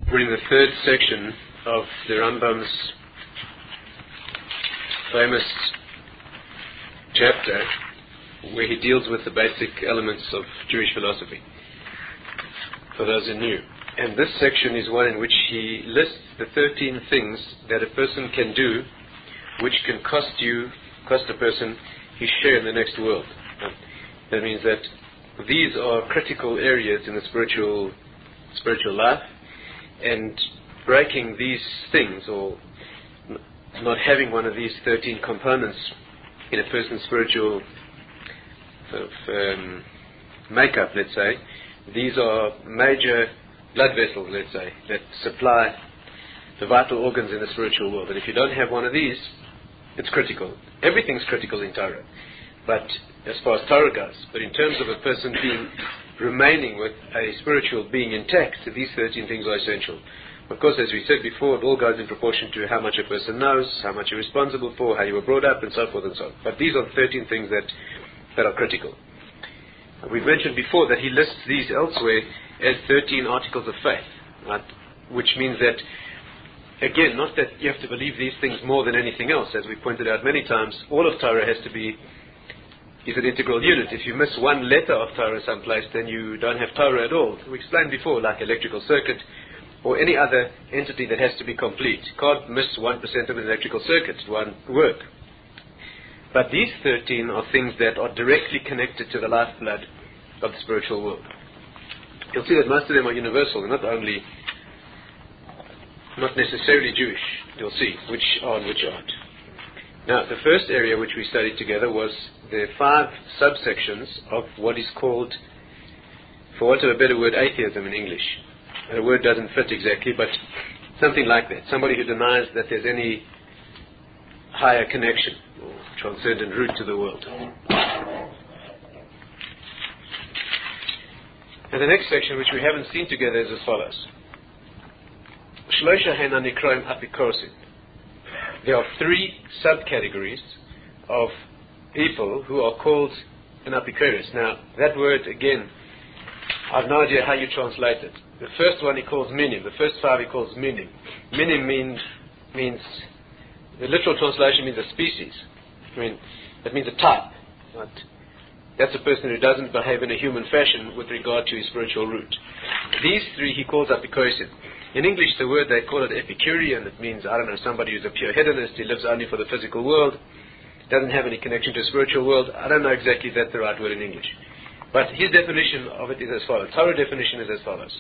We're in the third section of the Rambam's famous chapter where he deals with the basic elements of Jewish philosophy, for those who knew. And this section is one in which he lists the 13 things that a person can do which can cost a person his share in the next world. That means that these are critical areas in the spiritual life, and breaking these things, or not having one of these 13 components in a person's spiritual sort of makeup, let's say, these are major blood vessels, let's say, that supply the vital organs in the spiritual world. And if you don't have one of these, it's critical. Everything's critical in Torah, but as far as Torah goes. But in terms of a person remaining with a spiritual being intact, these 13 things are essential. Of course, as we said before, it all goes in proportion to how much a person knows, how much you're responsible for, how you were brought up, and so forth and so on. But these are the 13 things that are critical. We've mentioned before that he lists these elsewhere as 13 articles of faith, right? Which means that, again, not that you have to believe these things more than anything else. As we pointed out many times, all of Torah is an integral unit. If you miss one letter of Torah someplace, then you don't have Torah at all. We explained before, like electrical circuit or any other entity that has to be complete. You can't miss 1% of an electrical circuit, it won't work. But these 13 are things that are directly connected to the lifeblood of the spiritual world. You'll see that most of them are universal, and not necessarily Jewish. You'll see which are and which aren't. Now, the first area which we studied together was the 5 subsections of what is called, for want of a better word, atheism in English. The word doesn't fit exactly, but something like that. Somebody who denies that there's any higher connection or transcendent root to the world. And the next section, which we haven't seen together, is as follows. Shlosha hena nikroim apikorsin. There are 3 subcategories of people who are called an apikoros. Now, that word, again, I have no idea how you translate it. The first one he calls minim. The first 5 he calls minim. Minim means the literal translation means a species. That means a type. Right? That's a person who doesn't behave in a human fashion with regard to his spiritual root. These 3 he calls apikoros. In English, the word they call it Epicurean. It means, somebody who's a pure hedonist. He lives only for the physical world, doesn't have any connection to the spiritual world. I don't know exactly if that's the right word in English. But his definition of it is as follows. Torah definition is as follows.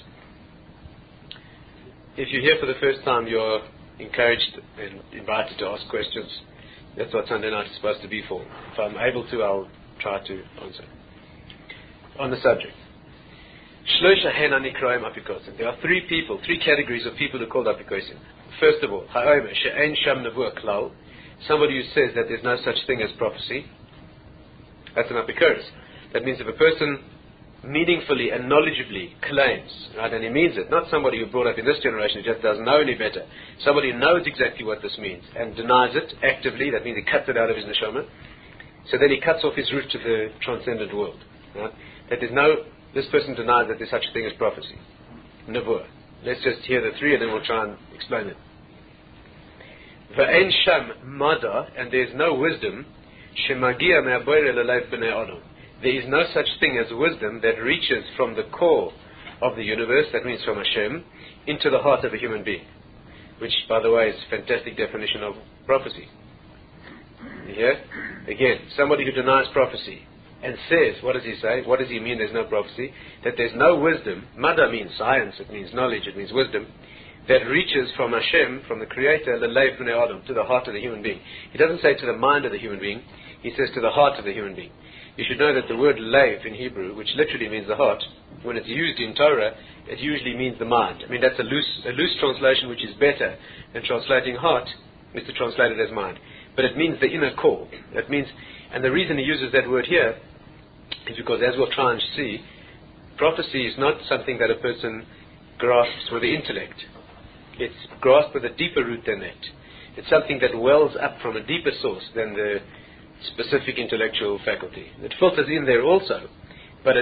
If you're here for the first time, you're encouraged and invited to ask questions. That's what Sunday night is supposed to be for. If I'm able to, I'll try to answer. On the subject. Shlosha hena nikroim apikosim. There are 3 categories of people who are called apikosim. First of all, ha'omer she'ein sham nevuah klal. Somebody who says that there's no such thing as prophecy. That's an apikoros. That means if a person meaningfully and knowledgeably claims, right, and he means it, not somebody who brought up in this generation who just doesn't know any better, somebody who knows exactly what this means and denies it actively, that means he cuts it out of his neshama, so then he cuts off his route to the transcendent world. Right? That this person denies that there's such a thing as prophecy. Nevuah. Let's just hear the 3 and then we'll try and explain it. V'ein sham mada, and there's no wisdom, shemagia me'aboyre l'leif b'nei adam. There is no such thing as wisdom that reaches from the core of the universe, that means from Hashem, into the heart of a human being. Which, by the way, is a fantastic definition of prophecy. You hear? Again, somebody who denies prophecy and says, what does he say? What does he mean there's no prophecy? That there's no wisdom. Mada means science, it means knowledge, it means wisdom, that reaches from Hashem, from the Creator, l'leif b'nei adam, to the heart of the human being. He doesn't say to the mind of the human being, he says to the heart of the human being. You should know that the word lev in Hebrew, which literally means the heart, when it's used in Torah, it usually means the mind. That's a loose translation, which is better than translating heart, is to translate it as mind. But it means the inner core. That means, and the reason he uses that word here is because, as we'll try and see, prophecy is not something that a person grasps with the intellect. It's grasped with a deeper root than that. It's something that wells up from a deeper source than the specific intellectual faculty. It filters in there also, but it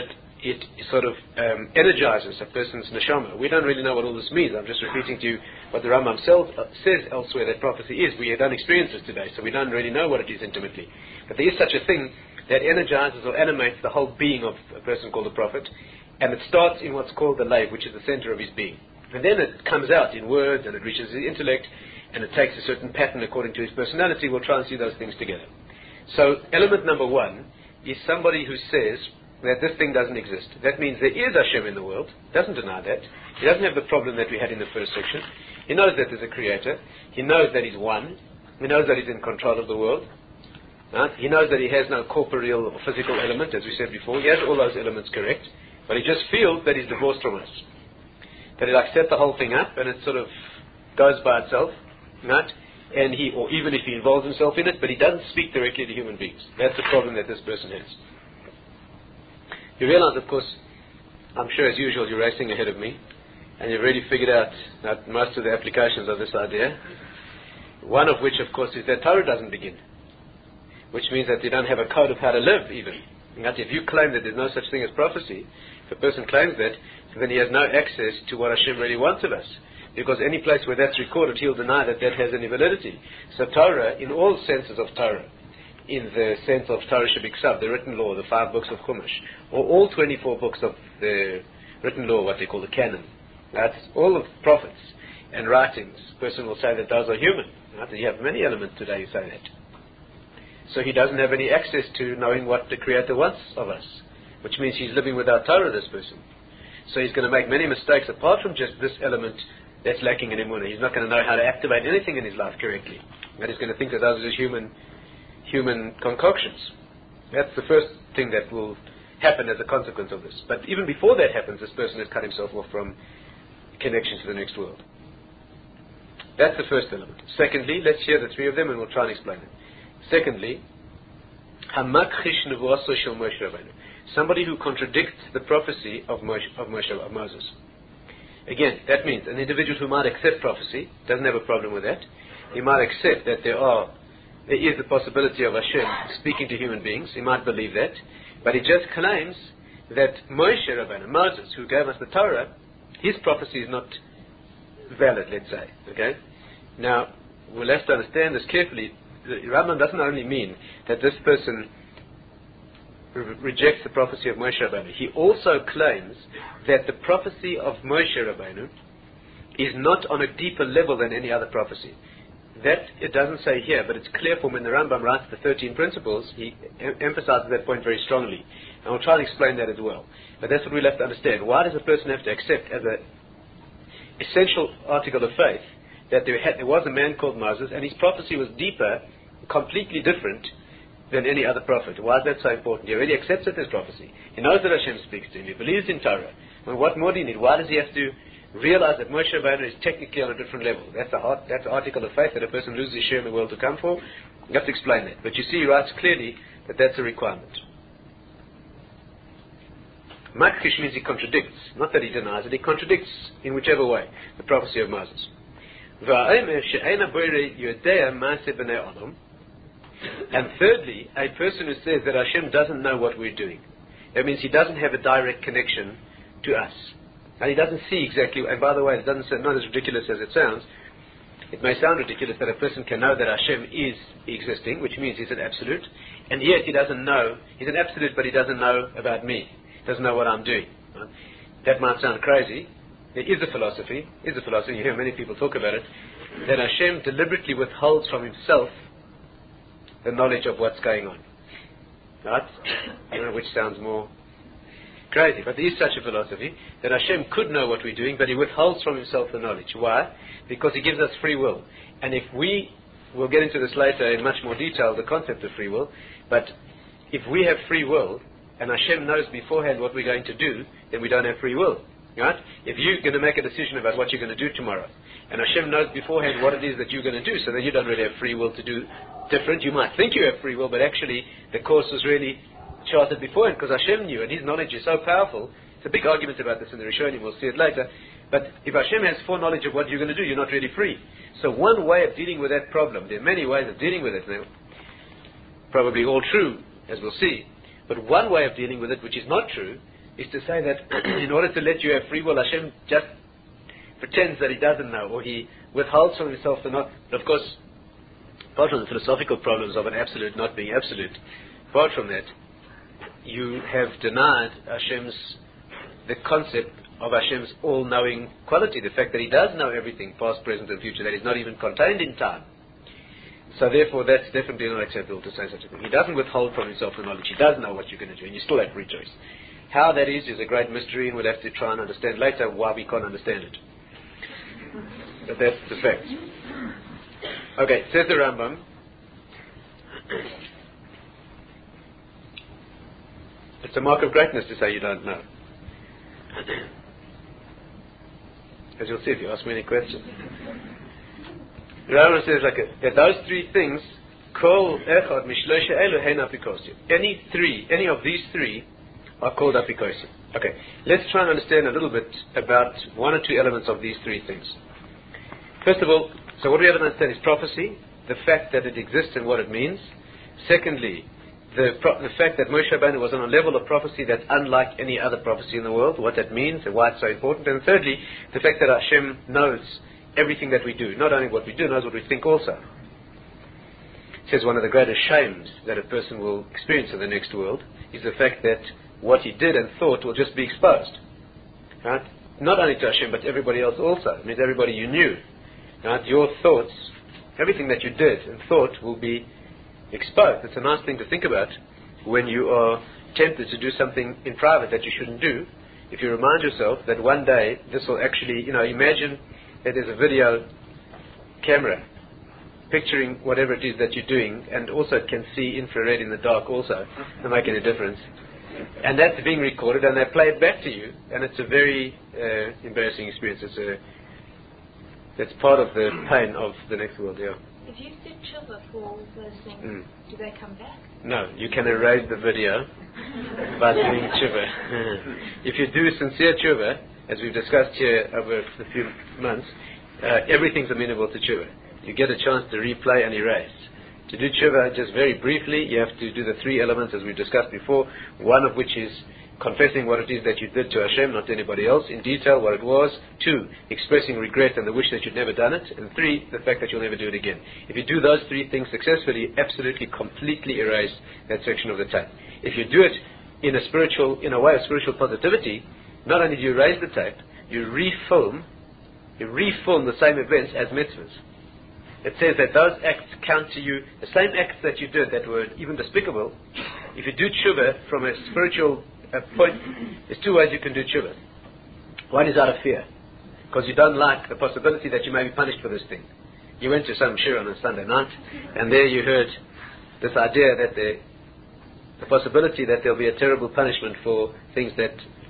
it sort of energizes a person's neshama. We don't really know what all this means. I'm just repeating to you what the Rambam says elsewhere that prophecy is. We don't experience this today, so we don't really know what it is intimately. But there is such a thing that energizes or animates the whole being of a person called a prophet, and it starts in what's called the lave, which is the center of his being. And then it comes out in words, and it reaches his intellect, and it takes a certain pattern according to his personality. We'll try and see those things together. So element number one is somebody who says that this thing doesn't exist. That means there is Hashem in the world. Doesn't deny that. He doesn't have the problem that we had in the first section. He knows that there's a creator. He knows that he's one. He knows that he's in control of the world. Right? He knows that he has no corporeal or physical element, as we said before. He has all those elements correct. But he just feels that he's divorced from us. That he set the whole thing up and it sort of goes by itself. Right? And or even if he involves himself in it, but he doesn't speak directly to human beings. That's the problem that this person has. You realize, of course, I'm sure as usual you're racing ahead of me, and you've already figured out most of the applications of this idea. One of which, of course, is that Torah doesn't begin, which means that you don't have a code of how to live, even. If you claim that there's no such thing as prophecy, if a person claims that, then he has no access to what Hashem really wants of us. Because any place where that's recorded, he'll deny that that has any validity. So Torah, in all senses of Torah, in the sense of Torah Shebiksav, the written law, the 5 books of Chumash, or all 24 books of the written law, what they call the canon, that's all of prophets and writings. A person will say that those are human. Right? You have many elements today who say that. So he doesn't have any access to knowing what the Creator wants of us, which means he's living without Torah, this person. So he's going to make many mistakes apart from just this element that's lacking in emunah. He's not going to know how to activate anything in his life correctly. And he's going to think that those are just human concoctions. That's the first thing that will happen as a consequence of this. But even before that happens, this person has cut himself off from connection to the next world. That's the first element. Secondly, let's hear the 3 of them and we'll try and explain it. Secondly, Hamakchish Nevuaso Shel Moshe Rabbeinu. Somebody who contradicts the prophecy of Moses. Again, that means an individual who might accept prophecy, doesn't have a problem with that. He might accept that there is the possibility of Hashem speaking to human beings. He might believe that. But he just claims that Moshe Rabbeinu, Moses, who gave us the Torah, his prophecy is not valid, let's say. Okay? Now, we'll have to understand this carefully. The Rambam doesn't only mean that this person rejects the prophecy of Moshe Rabbeinu. He also claims that the prophecy of Moshe Rabbeinu is not on a deeper level than any other prophecy. That it doesn't say here, but it's clear from when the Rambam writes the 13 principles, he emphasizes that point very strongly. And we'll try and explain that as well. But that's what we'll have to understand. Why does a person have to accept as an essential article of faith that there was a man called Moses and his prophecy was deeper, completely different than any other prophet? Why is that so important? He already accepts it as prophecy. He knows that Hashem speaks to him. He believes in Torah. Well, what more do you need? Why does he have to realize that Moshe Rabbeinu is technically on a different level? That's the article of faith that a person loses his share in the world to come for. You have to explain that. But you see, he writes clearly that that's a requirement. Makrish means he contradicts. Not that he denies it, he contradicts in whichever way the prophecy of Moses. And thirdly, a person who says that Hashem doesn't know what we're doing. That means he doesn't have a direct connection to us. And he doesn't see exactly, and by the way, it doesn't sound not as ridiculous as it sounds. It may sound ridiculous that a person can know that Hashem is existing, which means he's an absolute, and yet he doesn't know, he's an absolute, but he doesn't know about me. He doesn't know what I'm doing. Right? That might sound crazy. There is a philosophy, you hear many people talk about it, that Hashem deliberately withholds from himself the knowledge of what's going on. Right? I don't know which sounds more crazy, but there is such a philosophy that Hashem could know what we're doing, but he withholds from himself the knowledge. Why? Because he gives us free will. And if we'll get into this later in much more detail, the concept of free will, but if we have free will, and Hashem knows beforehand what we're going to do, then we don't have free will. Right? If you're going to make a decision about what you're going to do tomorrow, and Hashem knows beforehand what it is that you're going to do, so then you don't really have free will to do different. You might think you have free will, but actually the course was really charted beforehand because Hashem knew, and his knowledge is so powerful. It's a big argument about this in the Rishonim, we'll see it later. But if Hashem has foreknowledge of what you're going to do, you're not really free. So one way of dealing with that problem, there are many ways of dealing with it now, probably all true, as we'll see, but one way of dealing with it, which is not true, is to say that in order to let you have free will, Hashem just pretends that He doesn't know, or He withholds from Himself the not. But of course, apart from the philosophical problems of an absolute not being absolute, apart from that, you have denied the concept of Hashem's all-knowing quality, the fact that He does know everything, past, present, and future, that is not even contained in time. So therefore, that's definitely not acceptable to say such a thing. He doesn't withhold from Himself the knowledge. He does know what you're going to do, and you still have free choice. How that is a great mystery, and we'll have to try and understand later why we can't understand it. But that's the fact. Okay, says the Rambam. It's a mark of greatness to say you don't know. As you'll see if you ask me any questions. The Rambam says that those three things, kol echad mishloisha elu hein apikosim. Any of these three are called apikosim. Okay, let's try and understand a little bit about one or two elements of these three things. First of all, so what we have to understand is prophecy, the fact that it exists and what it means. Secondly, the fact that Moshe Rabbeinu was on a level of prophecy that's unlike any other prophecy in the world, what that means and why it's so important. And thirdly, the fact that Hashem knows everything that we do. Not only what we do, knows what we think also. It says one of the greatest shames that a person will experience in the next world is the fact that what he did and thought will just be exposed. Right? Not only to Hashem, but to everybody else also. It means everybody you knew. Right? Your thoughts, everything that you did and thought will be exposed. It's a nice thing to think about when you are tempted to do something in private that you shouldn't do. If you remind yourself that one day this will actually, imagine that there's a video camera picturing whatever it is that you're doing, and also it can see infrared in the dark also, not making a difference. And that's being recorded, and they play it back to you, and it's a very embarrassing experience. That's part of the pain of the next world, yeah. If you did tshuva for all those things, do they come back? No, you can erase the video by doing tshuva. If you do sincere tshuva, as we've discussed here over a few months, everything's amenable to tshuva. You get a chance to replay and erase. To do tshuva, just very briefly, you have to do the three elements as we've discussed before, one of which is confessing what it is that you did to Hashem, not to anybody else, in detail what it was. 2, expressing regret and the wish that you'd never done it. And 3, the fact that you'll never do it again. If you do those three things successfully, you absolutely, completely erase that section of the tape. If you do it in a way of spiritual positivity, not only do you erase the tape, you refilm the same events as mitzvahs. It says that those acts count to you, the same acts that you did that were even despicable. If you do tshuva from a spiritual point, there's 2 ways you can do tshuva. One is out of fear, because you don't like the possibility that you may be punished for this thing. You went to some shir on a Sunday night, and there you heard this idea that the possibility that there'll be a terrible punishment for things that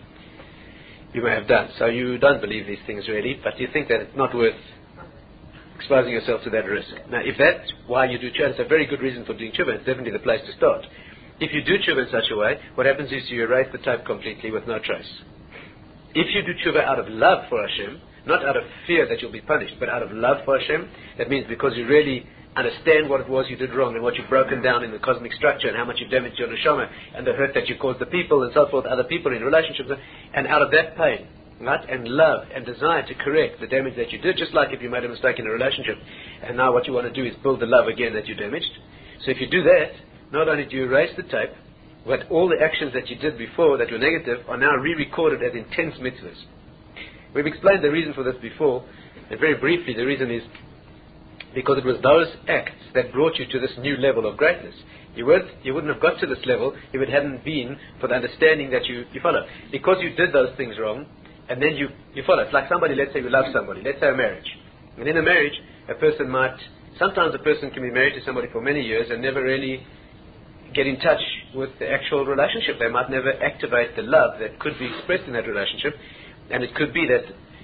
you may have done. So you don't believe these things really, but you think that it's not worth exposing yourself to that risk. Now, if that's why you do tshuva, it's a very good reason for doing tshuva. It's definitely the place to start. If you do tshuva in such a way, what happens is you erase the tape completely with no trace. If you do tshuva out of love for Hashem, not out of fear that you'll be punished, but out of love for Hashem, that means because you really understand what it was you did wrong and what you've broken down in the cosmic structure and how much you've damaged your neshama and the hurt that you caused the people and so forth, other people in relationships, and out of that pain, right, and love and desire to correct the damage that you did, just like if you made a mistake in a relationship and now what you want to do is build the love again that you damaged. So if you do that, not only do you erase the tape, but all the actions that you did before that were negative are now re-recorded as intense mitzvahs. We've explained the reason for this before, and very briefly the reason is because it was those acts that brought you to this new level of greatness. You wouldn't have got to this level if it hadn't been for the understanding that you follow. Because you did those things wrong, and then you follow. It's like somebody, let's say you love somebody, let's say a marriage. And in a marriage, sometimes a person can be married to somebody for many years and never really get in touch with the actual relationship. They might never activate the love that could be expressed in that relationship. And it could be that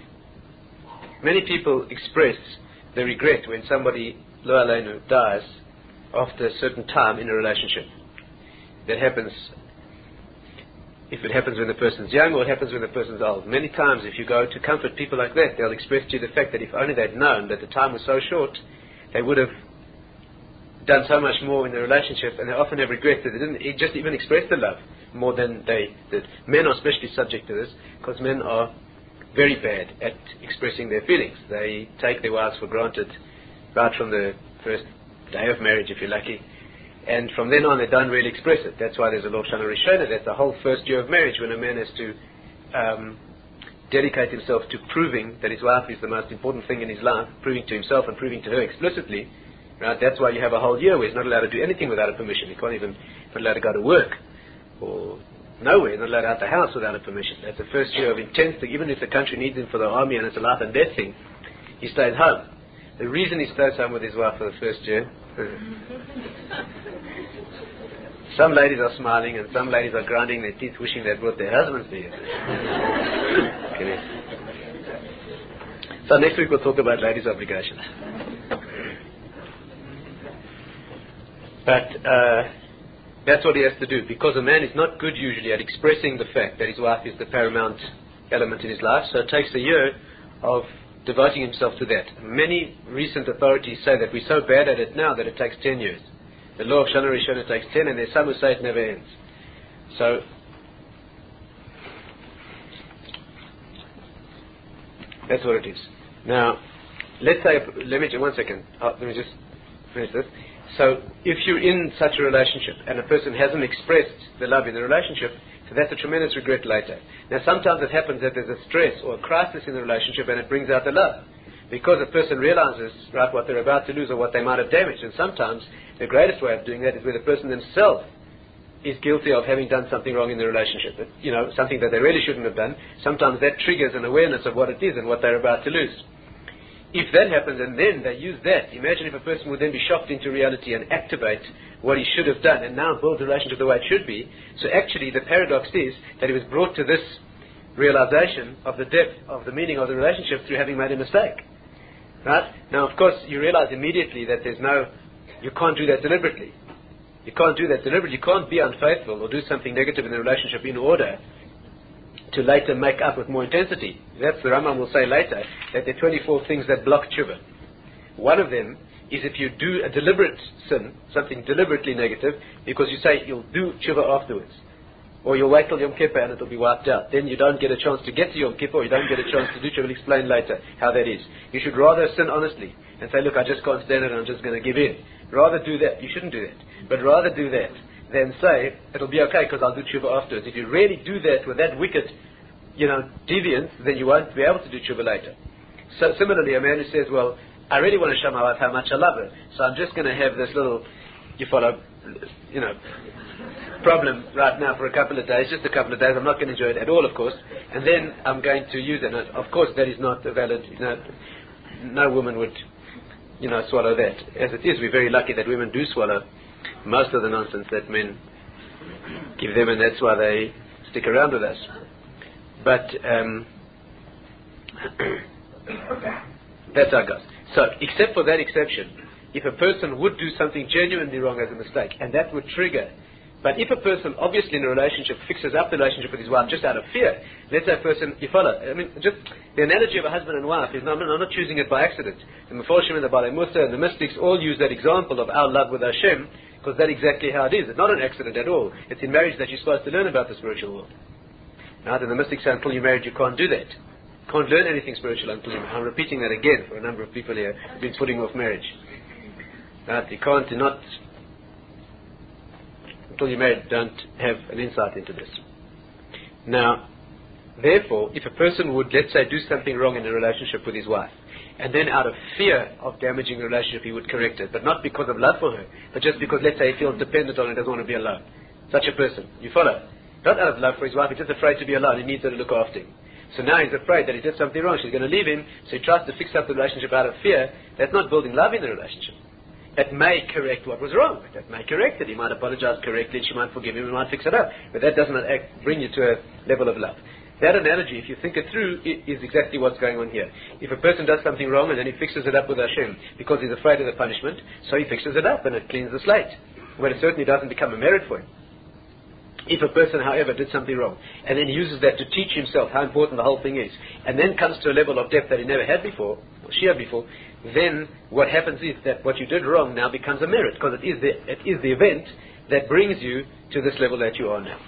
many people express the regret when somebody, lo aleinu, dies after a certain time in a relationship. That happens, if it happens when the person's young or it happens when the person's old. Many times if you go to comfort people like that, they'll express to you the fact that if only they'd known that the time was so short, they would have done so much more in the relationship, and they often have regret that they didn't just even express the love more than they did. Men are especially subject to this because men are very bad at expressing their feelings. They take their wives for granted right from the first day of marriage, if you're lucky. And from then on, they don't really express it. That's why there's a Lov Shana Rishona. That's the whole first year of marriage when a man has to dedicate himself to proving that his wife is the most important thing in his life, proving to himself and proving to her explicitly. Right? That's why you have a whole year where he's not allowed to do anything without a permission. He can't even not allowed to go to work or nowhere. He's not allowed out the house without a permission. That's the first year of intense thing. Even if the country needs him for the army and it's a life and death thing, he stays home. The reason he stays home with his wife for the first year. Some ladies are smiling and some ladies are grinding their teeth wishing they'd brought their husbands to you. Okay. So next week we'll talk about ladies' obligations. But that's what he has to do, because a man is not good usually at expressing the fact that his wife is the paramount element in his life, so it takes a year of devoting himself to that. Many recent authorities say that we're so bad at it now that it takes 10 years. The law of Shana Rishona takes 10, and there's some who say it never ends. So, that's what it is. Now, let me just finish this. So, if you're in such a relationship, and a person hasn't expressed the love in the relationship, so that's a tremendous regret later. Now, sometimes it happens that there's a stress or a crisis in the relationship, and it brings out the love. Because a person realizes, right, what they're about to lose or what they might have damaged. And sometimes the greatest way of doing that is where the person themselves is guilty of having done something wrong in the relationship. Something that they really shouldn't have done. Sometimes that triggers an awareness of what it is and what they're about to lose. If that happens and then they use that, imagine if a person would then be shocked into reality and activate what he should have done and now build the relationship the way it should be. So actually the paradox is that he was brought to this realization of the depth of the meaning of the relationship through having made a mistake. Right? Now, of course, you realize immediately that you can't do that deliberately. You can't do that deliberately. You can't be unfaithful or do something negative in the relationship in order to later make up with more intensity. That's the Rambam will say later, that there are 24 things that block tshuva. One of them is if you do a deliberate sin, something deliberately negative, because you say you'll do tshuva afterwards. Or you'll wait till Yom Kippur and it'll be wiped out. Then you don't get a chance to get to Yom Kippur, or you don't get a chance to do tshuva. We'll explain later how that is. You should rather sin honestly and say, look, I just can't stand it and I'm just going to give in. Rather do that. You shouldn't do that. But rather do that than say, it'll be okay because I'll do tshuva afterwards. If you really do that with that wicked, deviance, then you won't be able to do tshuva later. So similarly, a man who says, well, I really want to show my wife how much I love her, so I'm just going to have this little, problem right now for a couple of days, just a couple of days. I'm not going to enjoy it at all, of course, and then I'm going to use it. And of course, that is not a valid. No woman would, swallow that. As it is, we're very lucky that women do swallow most of the nonsense that men give them, and that's why they stick around with us. But that's how it goes. So, except for that exception, if a person would do something genuinely wrong as a mistake, and that would trigger. But if a person, obviously in a relationship, fixes up the relationship with his wife just out of fear, let's say a person, you follow, just the analogy of a husband and wife is, I'm not choosing it by accident. The Meforshim and the Balei Musa and the mystics all use that example of our love with Hashem, because that's exactly how it is. It's not an accident at all. It's in marriage that you're supposed to learn about the spiritual world. Right? And the mystics say, until you're married, you can't do that. You can't learn anything spiritual until you're married. I'm repeating that again for a number of people here who've been putting off marriage. Right? You can't, until you're married, don't have an insight into this. Now, therefore, if a person would, let's say, do something wrong in a relationship with his wife, and then out of fear of damaging the relationship, he would correct it, but not because of love for her, but just because, let's say, he feels dependent on her and doesn't want to be alone. Such a person. You follow? Not out of love for his wife, he's just afraid to be alone. He needs her to look after him. So now he's afraid that he did something wrong. She's going to leave him, so he tries to fix up the relationship out of fear. That's not building love in the relationship. That may correct what was wrong. That may correct it. He might apologize correctly, and she might forgive him, and might fix it up. But that doesn't bring you to a level of love. That analogy, if you think it through, is exactly what's going on here. If a person does something wrong and then he fixes it up with Hashem because he's afraid of the punishment, so he fixes it up and it cleans the slate. Well, it certainly doesn't become a merit for him. If a person, however, did something wrong, and then he uses that to teach himself how important the whole thing is, and then comes to a level of depth that he never had before, or she had before, then what happens is that what you did wrong now becomes a merit, because it is the event that brings you to this level that you are now.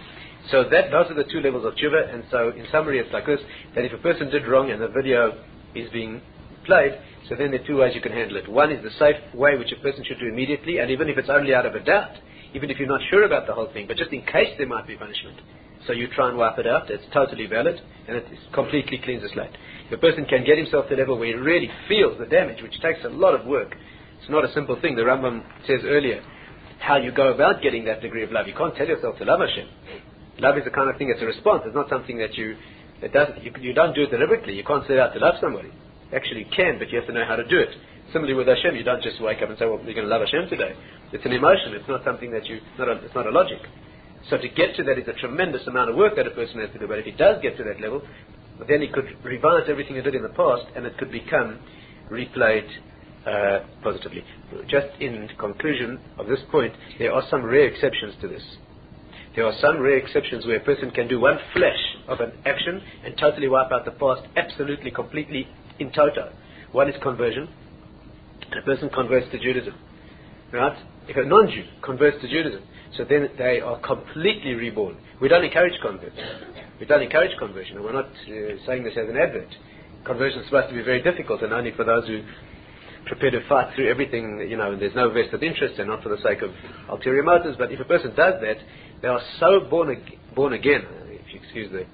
So those are the two levels of tshuva, and so in summary it's like this, that if a person did wrong and the video is being played, so then there are two ways you can handle it. One is the safe way, which a person should do immediately, and even if it's only out of a doubt, even if you're not sure about the whole thing, but just in case there might be punishment. So you try and wipe it out, it's totally valid, and it completely cleans the slate. If a person can get himself to a level where he really feels the damage, which takes a lot of work, it's not a simple thing. The Rambam says earlier, how you go about getting that degree of love. You can't tell yourself to love Hashem. Love is the kind of thing that's a response. It's not something that you don't do it deliberately. You can't set out to love somebody. Actually, you can, but you have to know how to do it. Similarly with Hashem, you don't just wake up and say, well, you're going to love Hashem today. It's an emotion. It's not something that it's not a logic. So to get to that is a tremendous amount of work that a person has to do. But if he does get to that level, then he could revise everything he did in the past, and it could become replayed positively. Just in conclusion of this point, there are some rare exceptions to this. There are some rare exceptions where a person can do one flash of an action and totally wipe out the past, absolutely, completely, in toto. One is conversion, and a person converts to Judaism. Right? If a non-Jew converts to Judaism, so then they are completely reborn. We don't encourage conversion. We don't encourage conversion, and we're not saying this as an advert. Conversion is supposed to be very difficult, and only for those who prepare to fight through everything, and there's no vested interest, and not for the sake of ulterior motives. But if a person does that, they are so born again, if you excuse the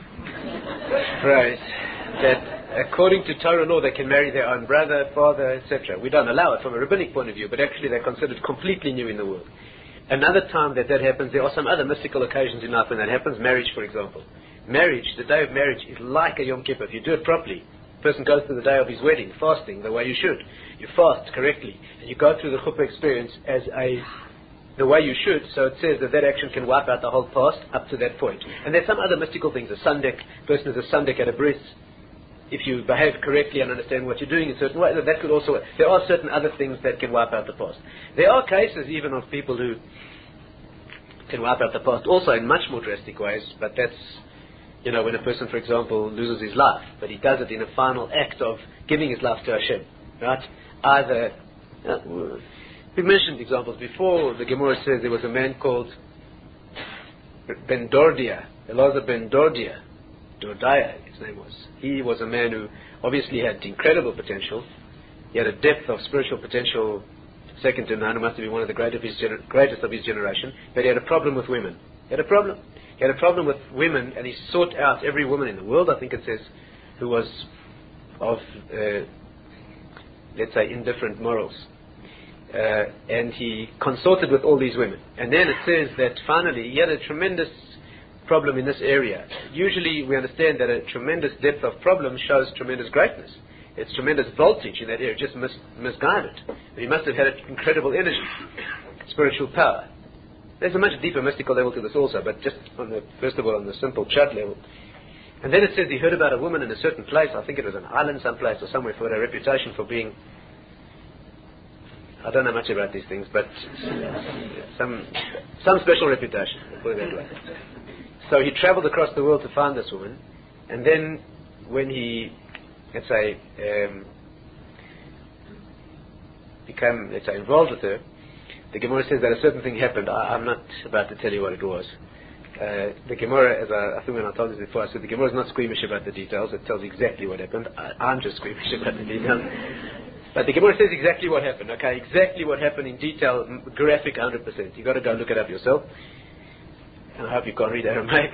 phrase, that according to Torah law they can marry their own brother, father, etc. We don't allow it from a rabbinic point of view, but actually they're considered completely new in the world. Another time that happens, there are some other mystical occasions in life when that happens. Marriage, for example. Marriage, the day of marriage, is like a Yom Kippur. If you do it properly, the person goes to the day of his wedding, fasting the way you should. You fast correctly, and you go through the chuppah experience the way you should, so it says that action can wipe out the whole past up to that point. And there's some other mystical things. A sandek, person is a sandek at a bris. If you behave correctly and understand what you're doing in a certain way, that could also... There are certain other things that can wipe out the past. There are cases even of people who can wipe out the past also in much more drastic ways, but that's, when a person, for example, loses his life, but he does it in a final act of giving his life to Hashem, right? Either... we mentioned examples before. The Gemara says there was a man called Ben Dordia, Elazar Ben Dordia, his name was. He was a man who obviously had incredible potential. He had a depth of spiritual potential second to none. He must have been one of the greatest of his generation. But he had a problem with women. He had a problem with women, and he sought out every woman in the world, I think it says, who was of, let's say, indifferent morals. And he consorted with all these women. And then it says that finally he had a tremendous problem in this area. Usually we understand that a tremendous depth of problem shows tremendous greatness. It's tremendous voltage in that area, just misguided. He must have had an incredible energy, spiritual power. There's a much deeper mystical level to this also, but just first of all on the simple chud level. And then it says he heard about a woman in a certain place, I think it was an island someplace or somewhere, for a reputation for being... I don't know much about these things, but some special reputation, put it that way. So he traveled across the world to find this woman, and then when he, let's say, became, let's say, involved with her, the Gemara says that a certain thing happened. I'm not about to tell you what it was. The Gemara, as I think when I told this before, I said the Gemara is not squeamish about the details. It tells exactly what happened. I'm just squeamish about the details. But the Gemara says exactly what happened. Okay, exactly what happened in detail, graphic 100%. You've got to go look it up yourself. And I hope you can't read Aramaic.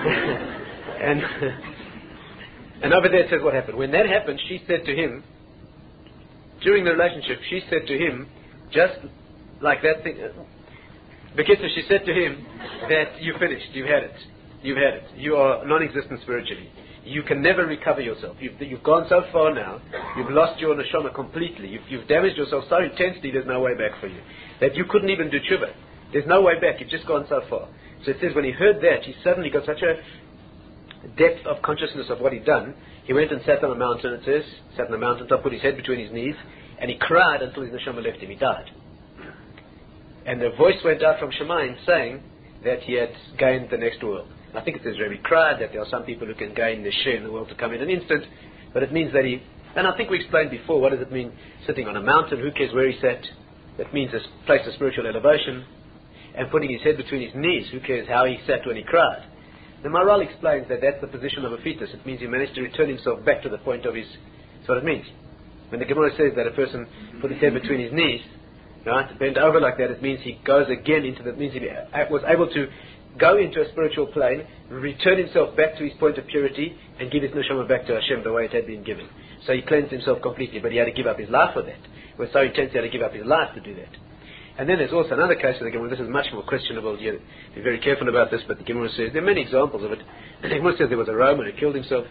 and over there it says what happened. When that happened, she said to him, during the relationship, she said to him, just like that thing, Bekitzer, she said to him that you've finished, you've had it. You are non-existent spiritually. You can never recover yourself. You've gone so far now, you've lost your neshama completely. You've damaged yourself so intensely, there's no way back for you. That you couldn't even do tshuva. There's no way back, you've just gone so far. So it says when he heard that, he suddenly got such a depth of consciousness of what he'd done. He went and sat on a mountain, it says, sat on a mountaintop, put his head between his knees, and he cried until his neshama left him. He died. And the voice went out from Shemayim saying that he had gained the next world. I think it says Rabbi cried that there are some people who can gain the share in the world to come in an instant, but it means that and I think we explained before, what does it mean sitting on a mountain? Who cares where he sat? That means a place of spiritual elevation. and putting his head between his knees. Who cares how he sat when he cried? The Maharal explains that that's the position of a fetus. It means he managed to return himself back to the point of his... That's what it means. When the Gemara says that a person put his head between his knees, right, bent over like that, it means he goes again into the... It means he was able to go into a spiritual plane, return himself back to his point of purity, and give his neshama back to Hashem the way it had been given. So he cleansed himself completely, but he had to give up his life for that. It was so intense he had to give up his life to do that. And then there's also another case of the Gemara. This is much more questionable. You have to be very careful about this, but the Gemara says, there are many examples of it. The Gemara says there was a Roman who killed himself.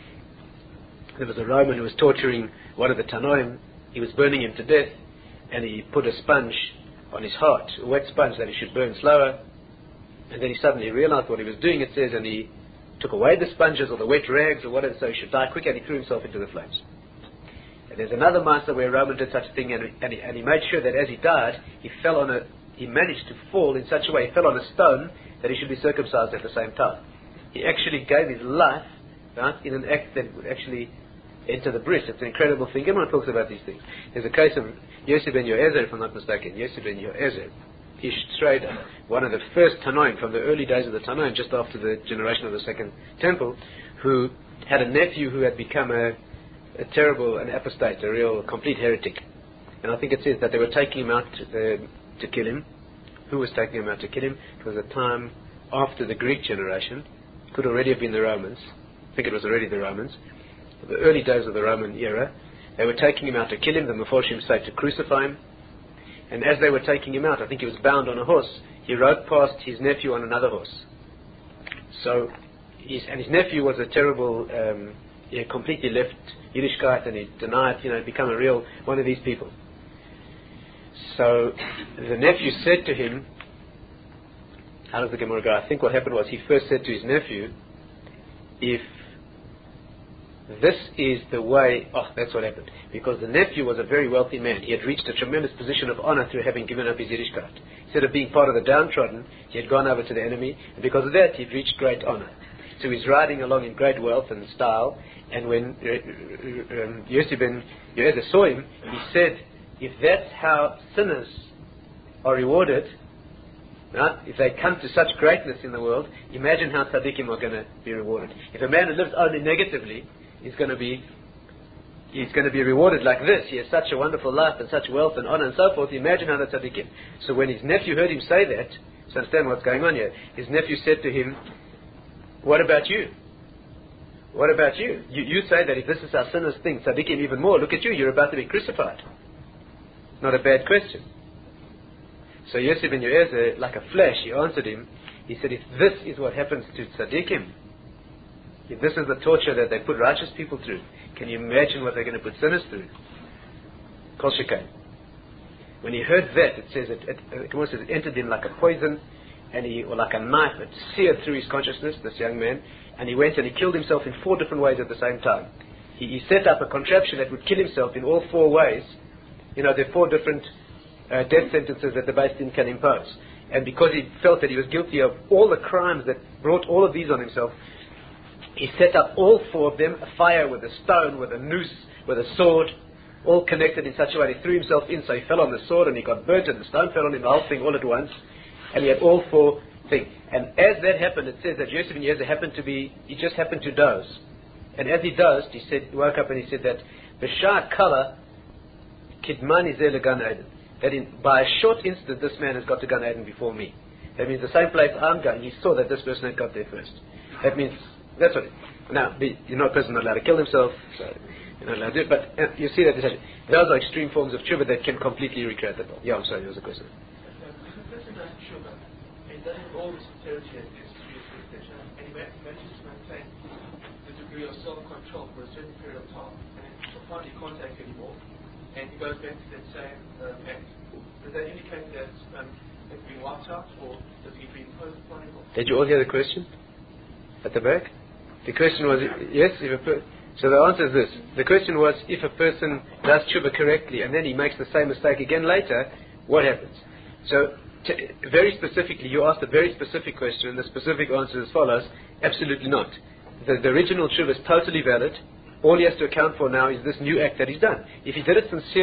There was a Roman who was torturing one of the Tanoim. He was burning him to death, and he put a sponge on his heart, a wet sponge that he should burn slower. And then he suddenly realized what he was doing, it says, and he took away the sponges or the wet rags or whatever, so he should die quicker, and he threw himself into the flames. And there's another master where a Roman did such a thing, and he made sure that as he died, he managed to fall in such a way, he fell on a stone, that he should be circumcised at the same time. He actually gave his life, right, in an act that would actually enter the bris. It's an incredible thing. Everyone talks about these things. There's a case of Yossi ben Yoezer, if I'm not mistaken. Yossi ben Yoezer, Ish Trader, one of the first Tanoim from the early days of the Tanoim, just after the generation of the Second Temple, who had a nephew who had become an apostate, a real complete heretic. And I think it says that they were taking him out to kill him. Who was taking him out to kill him? It was a time after the Greek generation. Could already have been the Romans. I think it was already the Romans. The early days of the Roman era. They were taking him out to kill him. The Meforshim say to crucify him. And as they were taking him out, I think he was bound on a horse, he rode past his nephew on another horse. So, his nephew was a terrible, he completely left Yiddishkeit, and he denied, become a real one of these people. So, the nephew said to him, how does the Gemara go? I think what happened was he first said to his nephew, if this is the way... Oh, that's what happened. Because the nephew was a very wealthy man. He had reached a tremendous position of honor through having given up his Yiddishkeit. Instead of being part of the downtrodden, he had gone over to the enemy, and because of that, he'd reached great honor. So he's riding along in great wealth and style, and when Yossi ben Yoezer saw him, he said, if that's how sinners are rewarded, right, if they come to such greatness in the world, imagine how tzaddikim are going to be rewarded. If a man who lives only negatively is going to be rewarded like this, he has such a wonderful life and such wealth and honor and so forth, imagine how the tzaddikim. So when his nephew heard him say that, to understand what's going on here, his nephew said to him, what about you? What about you? You say that if this is how sinners think, tzaddikim even more, look at you, you're about to be crucified. Not a bad question. So Yossi ben Yoezer, like a flash, he answered him. He said, if this is what happens to tzaddikim, if this is the torture that they put righteous people through, can you imagine what they're going to put sinners through? Kol shekain. When he heard that, it says it entered him like a poison, or like a knife. It seared through his consciousness, this young man, and he went and he killed himself in 4 different ways at the same time. He set up a contraption that would kill himself in all 4 ways. There are 4 different death sentences that the Beis Din can impose. And because he felt that he was guilty of all the crimes that brought all of these on himself, he set up all 4 of them, a fire with a stone, with a noose, with a sword, all connected in such a way he threw himself in, so he fell on the sword and he got burnt and the stone fell on him, the whole thing all at once, and he had all 4 things. And as that happened, it says that Yossi ben Yoezer he just happened to doze. And as he dozed, he woke up and he said that, B'shah kala kidmani zeh legan Eden. That by a short instant, this man has got to Gan Eden before me. That means the same place I'm going, he saw that this person had got there first. That means, that's what it is. Now, a person not allowed to kill himself, so you're not allowed to do it, but you see that those are extreme forms of tshuva that can completely recreate the body. Yeah, I'm sorry, there was a question. If a person does tshuva, and doesn't always sincerity and and he manages to maintain the degree of self-control for a certain period of time, and then upon he can't take anymore, and he goes back to that same act, does that indicate that it's been wiped out, or does it be imposed upon him? Did you all hear the question? At the back? The question was, yes, so the answer is this. The question was, if a person does tshuva correctly and then he makes the same mistake again later, what happens? So, very specifically, you asked a very specific question, and the specific answer is as follows: absolutely not. The original tshuva is totally valid. All he has to account for now is this new act that he's done. If he did it sincerely,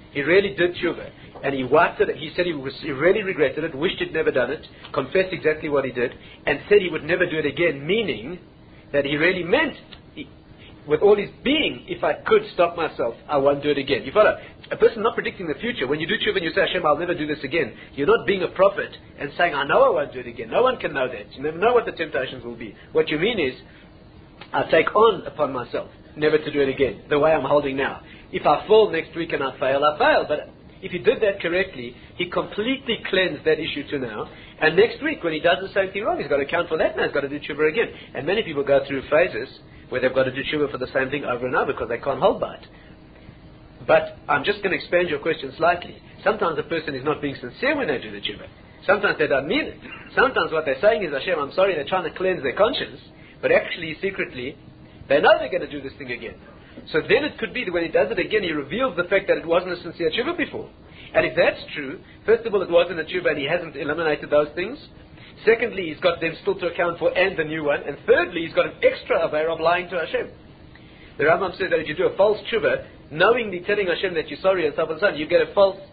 he really did tshuva, and he wiped it. He said he really regretted it, wished he'd never done it, confessed exactly what he did, and said he would never do it again, meaning that he really meant, with all his being, if I could stop myself, I won't do it again. You follow? A person not predicting the future, when you do tshuva and you say, Hashem, I'll never do this again, you're not being a prophet and saying, I know I won't do it again. No one can know that. You never know what the temptations will be. What you mean is, I take on upon myself never to do it again, the way I'm holding now. If I fall next week and I fail, I fail. But if he did that correctly, he completely cleansed that issue to now. And next week, when he does the same thing wrong, he's got to account for that now. He's got to do tshuva again. And many people go through phases where they've got to do tshuva for the same thing over and over because they can't hold by it. But I'm just going to expand your question slightly. Sometimes a person is not being sincere when they do the tshuva. Sometimes they don't mean it. Sometimes what they're saying is, Hashem, I'm sorry, they're trying to cleanse their conscience, but actually, secretly, they know they're going to do this thing again. So then it could be that when he does it again, he reveals the fact that it wasn't a sincere tshuva before. And if that's true, first of all, it wasn't a tshuva and he hasn't eliminated those things. Secondly, he's got them still to account for and the new one. And thirdly, he's got an extra avera of lying to Hashem. The Rambam says that if you do a false tshuva, knowingly telling Hashem that you're sorry and so on and so on, you get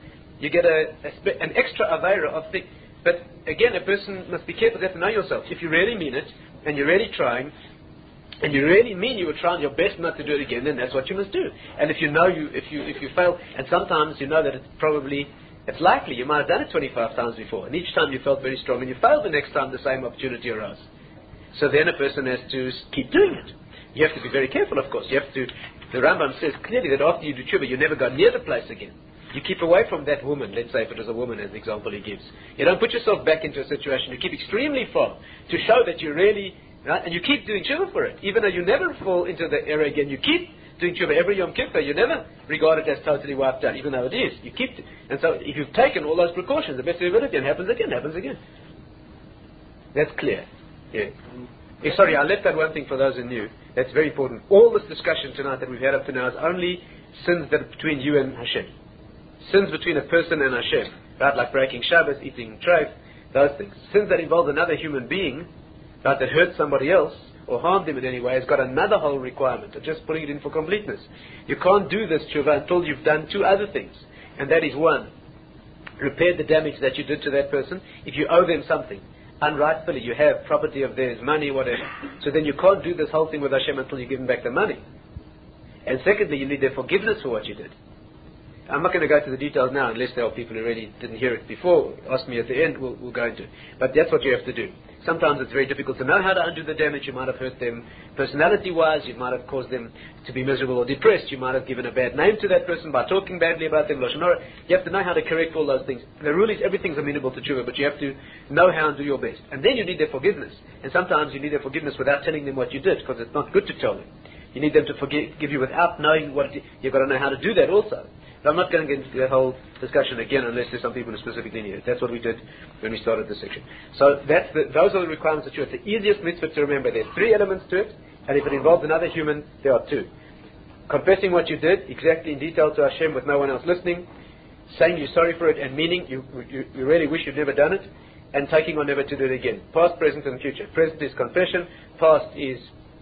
an extra avera of things. But again, a person must be careful. You have to know yourself. If you really mean it, and you're really trying, and you really mean you were trying your best not to do it again, then that's what you must do. And if you know if you fail, and sometimes you know that it's likely you might have done it 25 times before, and each time you felt very strong, and you failed the next time the same opportunity arose. So then a person has to keep doing it. You have to be very careful, of course. The Rambam says clearly that after you do tshuva, you never go near the place again. You keep away from that woman, let's say if it was a woman as the example he gives. You don't put yourself back into a situation. You keep extremely far to show that you really, right? And you keep doing tshuva for it. Even though you never fall into the error again, you keep doing tshuva every Yom Kippur. You never regard it as totally wiped out, even though it is. You keep, and so if you've taken all those precautions, the best of your ability, and happens again. That's clear. Yeah. Sorry, I left that one thing for those who knew. That's very important. All this discussion tonight that we've had up to now is only sins that are between you and Hashem. Sins between a person and Hashem. Right, like breaking Shabbos, eating treif, those things. Sins that involve another human being, right, that hurt somebody else or harmed them in any way, has got another whole requirement of just putting it in for completeness. You can't do this tshuva until you've done two other things. And that is one, repair the damage that you did to that person. If you owe them something, unrightfully, you have property of theirs, money, whatever. So then you can't do this whole thing with Hashem until you give them back the money. And secondly, you need their forgiveness for what you did. I'm not going to go to the details now unless there are people who really didn't hear it before. Ask me at the end, we'll go into it. But that's what you have to do. Sometimes it's very difficult to know how to undo the damage. You might have hurt them personality-wise. You might have caused them to be miserable or depressed. You might have given a bad name to that person by talking badly about them. Lashon hara. You have to know how to correct all those things. The rule is everything's amenable to tshuva, but you have to know how and do your best. And then you need their forgiveness. And sometimes you need their forgiveness without telling them what you did, because it's not good to tell them. You need them to forgive you without knowing what you've got to know how to do that also. But I'm not going to get into that whole discussion again unless there's some people who specifically need it. That's what we did when we started this section. So those are the requirements that you have. The easiest mitzvah to remember. There are three elements to it, and if it involves another human, there are two. Confessing what you did, exactly in detail to Hashem with no one else listening, saying you're sorry for it and meaning you really wish you'd never done it, and taking on never to do it again. Past, present, and future. Present is confession, past is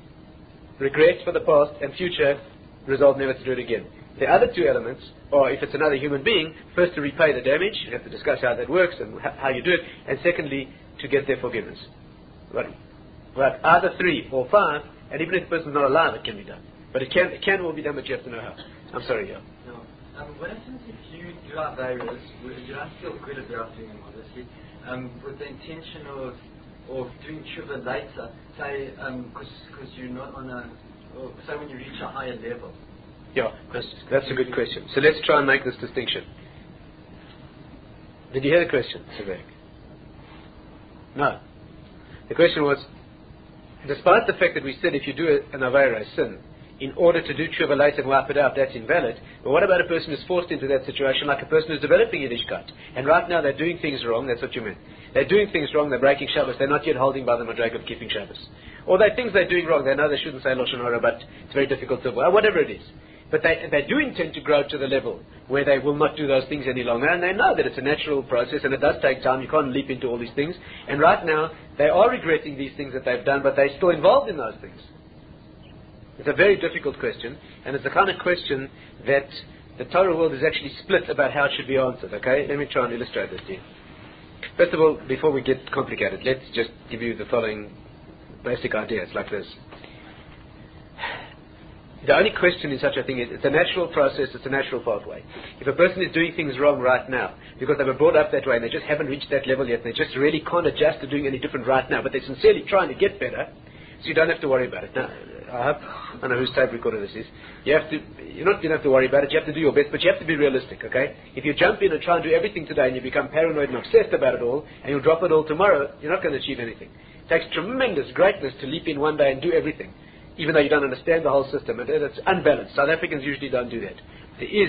regret for the past, and future, resolve never to do it again. The other two elements, or if it's another human being, first to repay the damage, you have to discuss how that works and how you do it, and secondly, to get their forgiveness. Right, either 3 or 5, and even if the person's not alive, it can be done. But it can all be done, but you have to know how. I'm sorry, yeah. No. What happens if you do our various, you don't feel good about doing them, obviously, with the intention of doing tshuva later, say, because you're not on a, or say when you reach a higher level? Yeah, that's a good question. So let's try and make this distinction. Did you hear the question, Sivek? No. The question was, despite the fact that we said if you do an avera, a sin, in order to do tshuva later and wipe it out, that's invalid. But what about a person who's forced into that situation, like a person who's developing Yiddishkeit? And right now they're doing things wrong, that's what you meant. They're doing things wrong, they're breaking Shabbos, they're not yet holding by the madreg of keeping Shabbos. Or there are things they're doing wrong, they know they shouldn't say Lashon hara, but it's very difficult to avoid, whatever it is. But they do intend to grow to the level where they will not do those things any longer, and they know that it's a natural process and it does take time. You can't leap into all these things. And right now, they are regretting these things that they've done, but they're still involved in those things. It's a very difficult question, and it's the kind of question that the Torah world is actually split about how it should be answered, okay? Let me try and illustrate this to you. First of all, before we get complicated, let's just give you the following basic idea. It's like this. The only question in such a thing is, it's a natural process, it's a natural pathway. If a person is doing things wrong right now, because they were brought up that way and they just haven't reached that level yet, they just really can't adjust to doing any different right now, but they're sincerely trying to get better, so you don't have to worry about it. Now, I don't know whose tape recorder this is. You don't have to worry about it, you have to do your best, but you have to be realistic, okay? If you jump in and try and do everything today and you become paranoid and obsessed about it all, and you'll drop it all tomorrow, you're not going to achieve anything. It takes tremendous greatness to leap in one day and do everything, even though you don't understand the whole system, and it's unbalanced. South Africans usually don't do that. There is,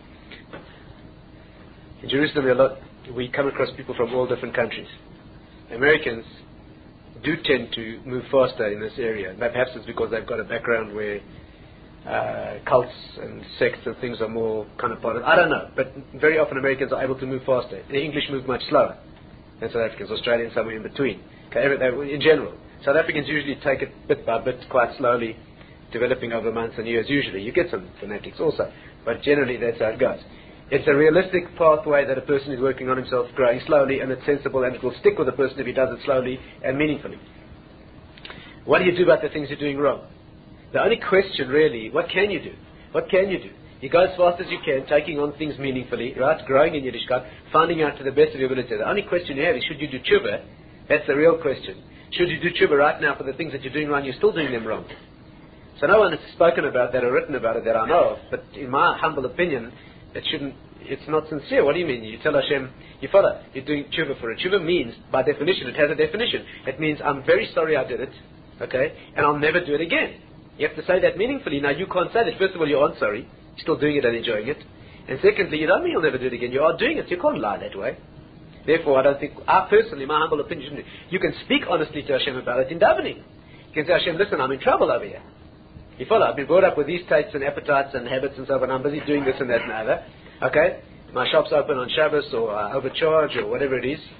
in Jerusalem we come across people from all different countries. Americans do tend to move faster in this area. Perhaps it's because they've got a background where cults and sects and things are more kind of part of it. I don't know, but very often Americans are able to move faster. The English move much slower than South Africans. Australians somewhere in between. Okay, in general. South Africans usually take it bit by bit, quite slowly, developing over months and years usually. You get some fanatics also, but generally that's how it goes. It's a realistic pathway that a person is working on himself, growing slowly, and it's sensible, and it will stick with a person if he does it slowly and meaningfully. What do you do about the things you're doing wrong? The only question really, what can you do? What can you do? You go as fast as you can, taking on things meaningfully, right? Growing in Yiddishkeit, finding out to the best of your ability. The only question you have is, should you do tshuva? That's the real question. Should you do tshuva right now for the things that you're doing wrong? You're still doing them wrong. So no one has spoken about that or written about it that I know of, but in my humble opinion, it's not sincere. What do you mean? You tell Hashem, you follow, you're doing tshuva for it. Tshuva means, by definition, it has a definition. It means, I'm very sorry I did it, okay, and I'll never do it again. You have to say that meaningfully. Now, you can't say that. First of all, you aren't sorry. You're still doing it and enjoying it. And secondly, you don't mean you'll never do it again. You are doing it. You can't lie that way. Therefore, I personally, my humble opinion, you can speak honestly to Hashem about it in davening. You can say, Hashem, listen, I'm in trouble over here. You follow? I've been brought up with these tastes and appetites and habits and so on. I'm busy doing this and that and other. Okay? My shop's open on Shabbos, or I overcharge, or whatever it is.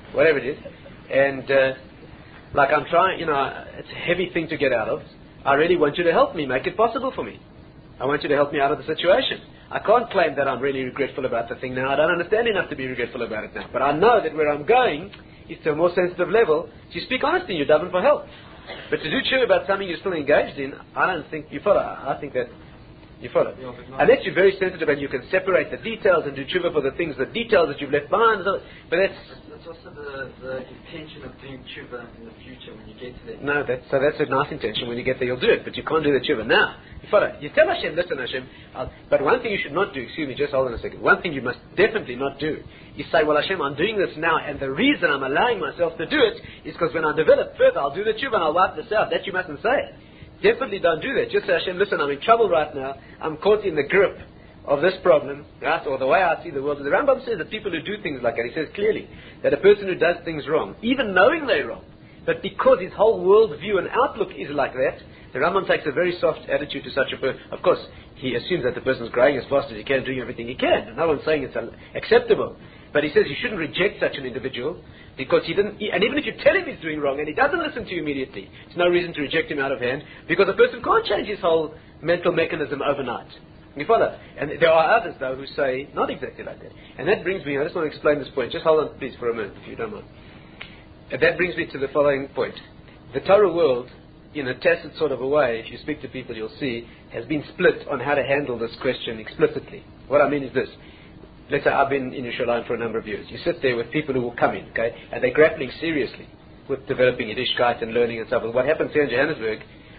And, I'm trying, it's a heavy thing to get out of. I really want you to help me, make it possible for me. I want you to help me out of the situation. I can't claim that I'm really regretful about the thing now. I don't understand enough to be regretful about it now. But I know that where I'm going is to a more sensitive level. So you speak honestly, you're davening for help. But to do tshuva about something you're still engaged in, I don't think you follow. I think that you follow. Unless you're very sensitive and you can separate the details and do tshuva for the details that you've left behind. But that's also the intention of doing tshuva in the future when you get to that. No, that's a nice intention. When you get there, you'll do it. But you can't do the tshuva now. You follow. You tell Hashem, listen Hashem, but one thing you should not do, excuse me, just hold on a second. One thing you must definitely not do is say, well Hashem, I'm doing this now, and the reason I'm allowing myself to do it is because when I develop further, I'll do the tshuva and I'll wipe this out. That you mustn't say. Definitely don't do that. Just say, Hashem, listen, I'm in trouble right now. I'm caught in the grip of this problem, right? Or the way I see the world. The Rambam says that people who do things like that, he says clearly that a person who does things wrong, even knowing they're wrong, but because his whole world view and outlook is like that, the Rambam takes a very soft attitude to such a person. Of course, he assumes that the person's growing as fast as he can, doing everything he can. No one's saying it's acceptable. But he says you shouldn't reject such an individual because and even if you tell him he's doing wrong and he doesn't listen to you immediately, there's no reason to reject him out of hand because a person can't change his whole mental mechanism overnight. You follow? And there are others, though, who say not exactly like that. And that brings me, I just want to explain this point. Just hold on, please, for a minute, if you don't mind. And that brings me to the following point. The Torah world, in a tacit sort of a way, if you speak to people, you'll see, has been split on how to handle this question explicitly. What I mean is this. Let's say I've been in Yerushalayim for a number of years. You sit there with people who will come in, okay, and they're grappling seriously with developing Yiddishkeit and learning and stuff. What happens here in Johannesburg,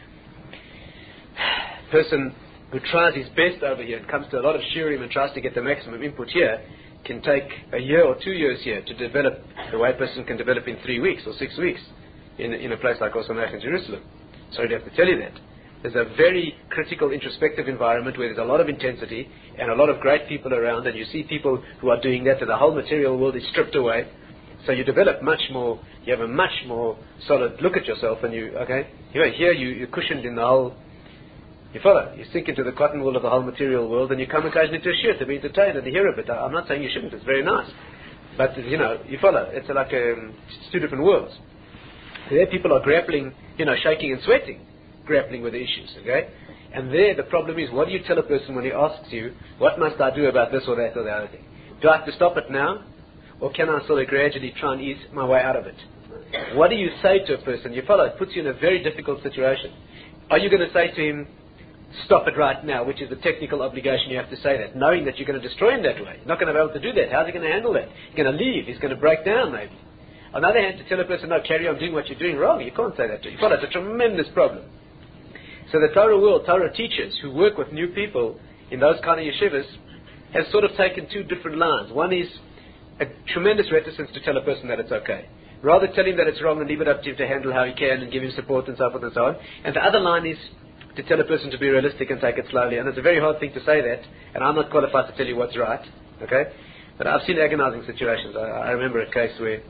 person who tries his best over here and comes to a lot of shiurim and tries to get the maximum input here can take a year or 2 years here to develop the way a person can develop in 3 weeks or 6 weeks in a place like Ohr Somayach in Jerusalem. Sorry to have to tell you that. There's a very critical introspective environment where there's a lot of intensity and a lot of great people around, and you see people who are doing that, and the whole material world is stripped away. So you develop much more, you have a much more solid look at yourself, and here you're cushioned in the whole. You follow? You sink into the cotton wool of the whole material world, and you come occasionally to a shiur to be entertained and to hear a bit. I'm not saying you shouldn't, it's very nice. But, you follow. It's like it's two different worlds. There people are grappling, shaking and sweating, grappling with the issues, okay? And there the problem is, what do you tell a person when he asks you, what must I do about this or that or the other thing? Do I have to stop it now? Or can I sort of gradually try and ease my way out of it? What do you say to a person? You follow, it puts you in a very difficult situation. Are you going to say to him, stop it right now, which is a technical obligation, you have to say that, knowing that you're going to destroy him that way? You're not going to be able to do that. How's he going to handle that? He's going to leave. He's going to break down, maybe. On the other hand, to tell a person, no, carry on doing what you're doing wrong, you can't say that to him. You follow, it's a tremendous problem. So the Torah world, Torah teachers who work with new people in those kind of yeshivas has sort of taken two different lines. One is a tremendous reticence to tell a person that it's okay. Rather tell him that it's wrong and leave it up to him to handle how he can and give him support and so forth and so on. And the other line is to tell a person to be realistic and take it slowly. And it's a very hard thing to say that, and I'm not qualified to tell you what's right. Okay? But I've seen agonizing situations. I remember a case where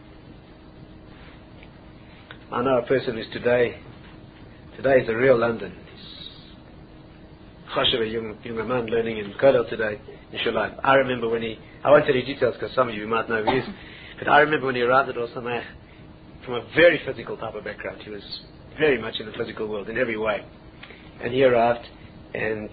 I know a person who's today is a real London. He's a young man learning in Kollel today, in Shalim. I remember when I won't tell you details because some of you might know who he is, but I remember when he arrived at Or Sameach from a very physical type of background. He was very much in the physical world in every way. And he arrived, and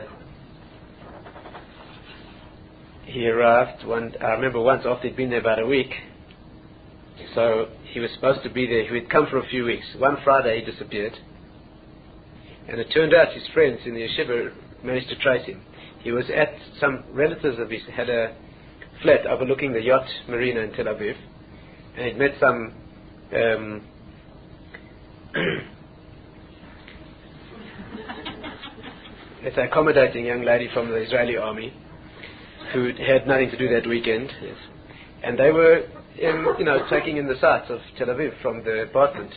I remember once after he'd been there about a week, so he was supposed to be there. He had come for a few weeks. One Friday he disappeared, and it turned out his friends in the yeshiva managed to trace him. He was at some relatives of his, had a flat overlooking the yacht marina in Tel Aviv, and he'd met some it's an accommodating young lady from the Israeli army who had nothing to do that weekend. Yes. And they were, taking in the sights of Tel Aviv from the apartment.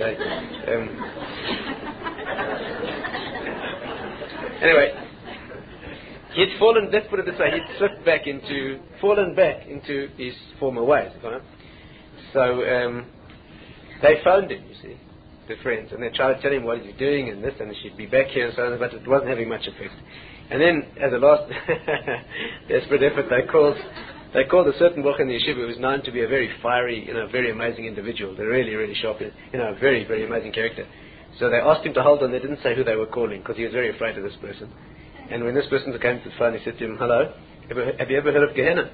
Anyway, he'd fallen, let's put it this way, he'd fallen back into his former ways. Right? So they phoned him, you see, the friends, and they tried to tell him what he's doing and this, and he should be back here and so on, but it wasn't having much effect. And then, as a last desperate effort, they called a certain boch in the yeshiva who was known to be a very fiery, very amazing individual. They're really, really sharp, very, very amazing character. So they asked him to hold on. They didn't say who they were calling because he was very afraid of this person. And when this person came to the phone, he said to him, "Hello, have you ever heard of Gehenna?"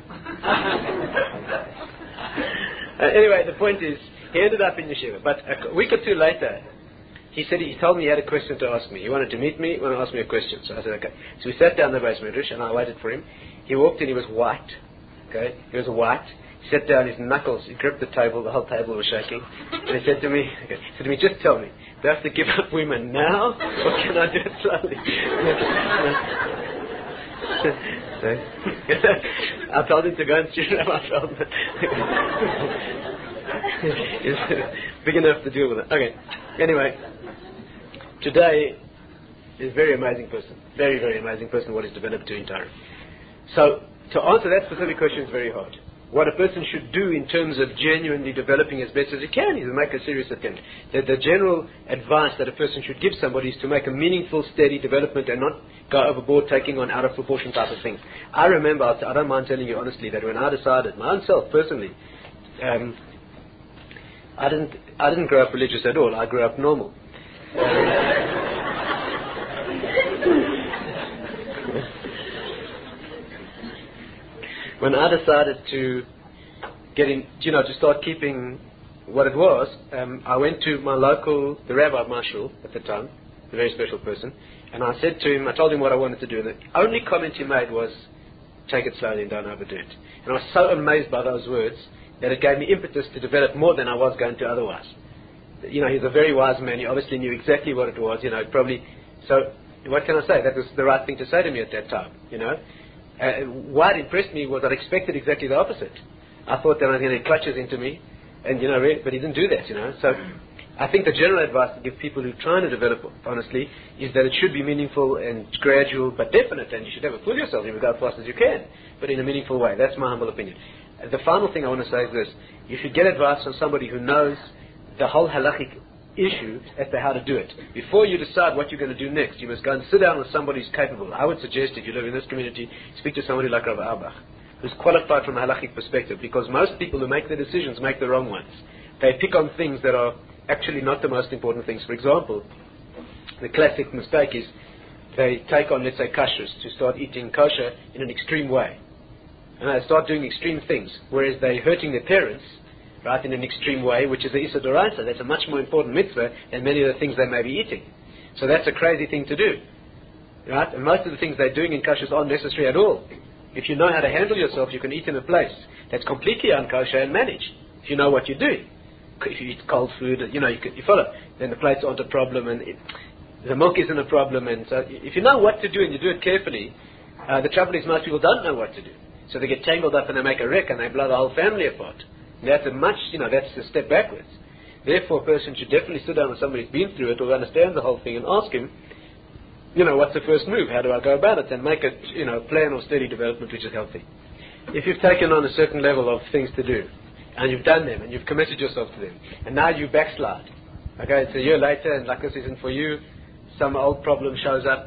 Anyway, the point is, he ended up in yeshiva. But a week or two later, he told me he had a question to ask me. He wanted to meet me, he wanted to ask me a question. So I said, okay. So we sat down in the Beis Midrash, and I waited for him. He walked in, he was white. Okay, he was white. He sat down, his knuckles, he gripped the table, the whole table was shaking. And he said to me, just tell me, do I have to give up women now, or can I do it slowly? I told him to go and shoot Rabbi Feldman. He's big enough to deal with it. Okay, anyway, today is a very amazing person. Very, very amazing person, what he's developed to in Torah. So, to answer that specific question is very hard. What a person should do in terms of genuinely developing as best as he can is to make a serious attempt. The general advice that a person should give somebody is to make a meaningful, steady development and not go overboard taking on out of proportion type of things. I remember, I don't mind telling you honestly, that when I decided, my own self personally, I didn't grow up religious at all. I grew up normal. When I decided to get in, to start keeping what it was, I went to the rabbi of my shul at the time, a very special person, and I told him what I wanted to do, and the only comment he made was, take it slowly and don't overdo it. And I was so amazed by those words that it gave me impetus to develop more than I was going to otherwise. He's a very wise man. He obviously knew exactly what it was, probably. So, what can I say? That was the right thing to say to me at that time, what impressed me was I expected exactly the opposite. I thought that I was going to get clutches into me, and but he didn't do that. So I think the general advice to give people who are trying to develop honestly is that it should be meaningful and gradual, but definite, and you should never fool yourself. You will go as fast as you can, but in a meaningful way. That's my humble opinion. The final thing I want to say is this: you should get advice from somebody who knows the whole halachic issue as to how to do it. Before you decide what you're going to do next, you must go and sit down with somebody who's capable. I would suggest, if you live in this community, speak to somebody like Rav Auerbach, who's qualified from a halachic perspective, because most people who make the decisions make the wrong ones. They pick on things that are actually not the most important things. For example, the classic mistake is they take on, let's say, kashrus, to start eating kosher in an extreme way. And they start doing extreme things, whereas they're hurting their parents, right, in an extreme way, which is the Issa D'Oraisa. That's a much more important mitzvah than many of the things they may be eating. So that's a crazy thing to do, right? And most of the things they're doing in kashrus aren't necessary at all. If you know how to handle yourself, you can eat in a place that's completely unkosher and manage, if you know what you're doing. If you eat cold food, you follow. Then the plates aren't a problem, and the milk isn't a problem. And so if you know what to do and you do it carefully, the trouble is most people don't know what to do. So they get tangled up and they make a wreck and they blow the whole family apart. And that's that's a step backwards. Therefore, a person should definitely sit down with somebody who's been through it or understands the whole thing and ask him, what's the first move? How do I go about it? And make a, plan or steady development which is healthy. If you've taken on a certain level of things to do, and you've done them, and you've committed yourself to them, and now you backslide, okay, it's a year later, and like this isn't for you, some old problem shows up,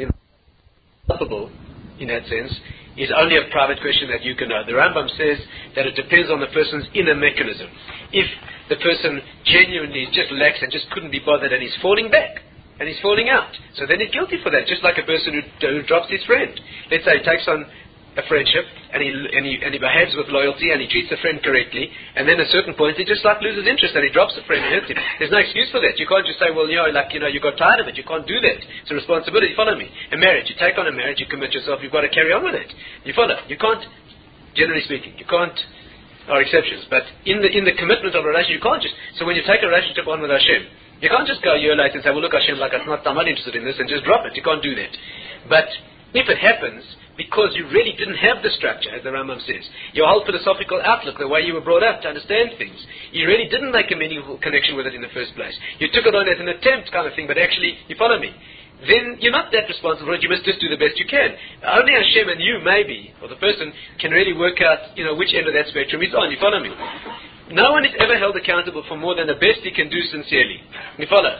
impossible in that sense, is only a private question that you can know. The Rambam says that it depends on the person's inner mechanism. If the person genuinely is just lax and just couldn't be bothered and he's falling back, and he's falling out, so then he's guilty for that, just like a person who drops his friend. Let's say he takes on a friendship and he behaves with loyalty and he treats the friend correctly, and then at a certain point he just loses interest and he drops the friend and hurts him. There's no excuse for that. You can't just say, you got tired of it. You can't do that. It's a responsibility. Follow me. A marriage, you take on a marriage, you commit yourself, you've got to carry on with it. You follow. You can't, generally speaking, you can't, are exceptions, but in the commitment of a relationship, you can't just, so when you take a relationship on with Hashem, you can't just go a year later and say, well, look, Hashem, I'm not interested in this, and just drop it. You can't do that. But if it happens, because you really didn't have the structure, as the Rambam says, your whole philosophical outlook, the way you were brought up to understand things, you really didn't make a meaningful connection with it in the first place. You took it on as an attempt kind of thing, but actually, you follow me, then you're not that responsible for it. You must just do the best you can. Only Hashem and you, maybe, or the person, can really work out, which end of that spectrum he's on. You follow me? No one is ever held accountable for more than the best he can do sincerely. You follow?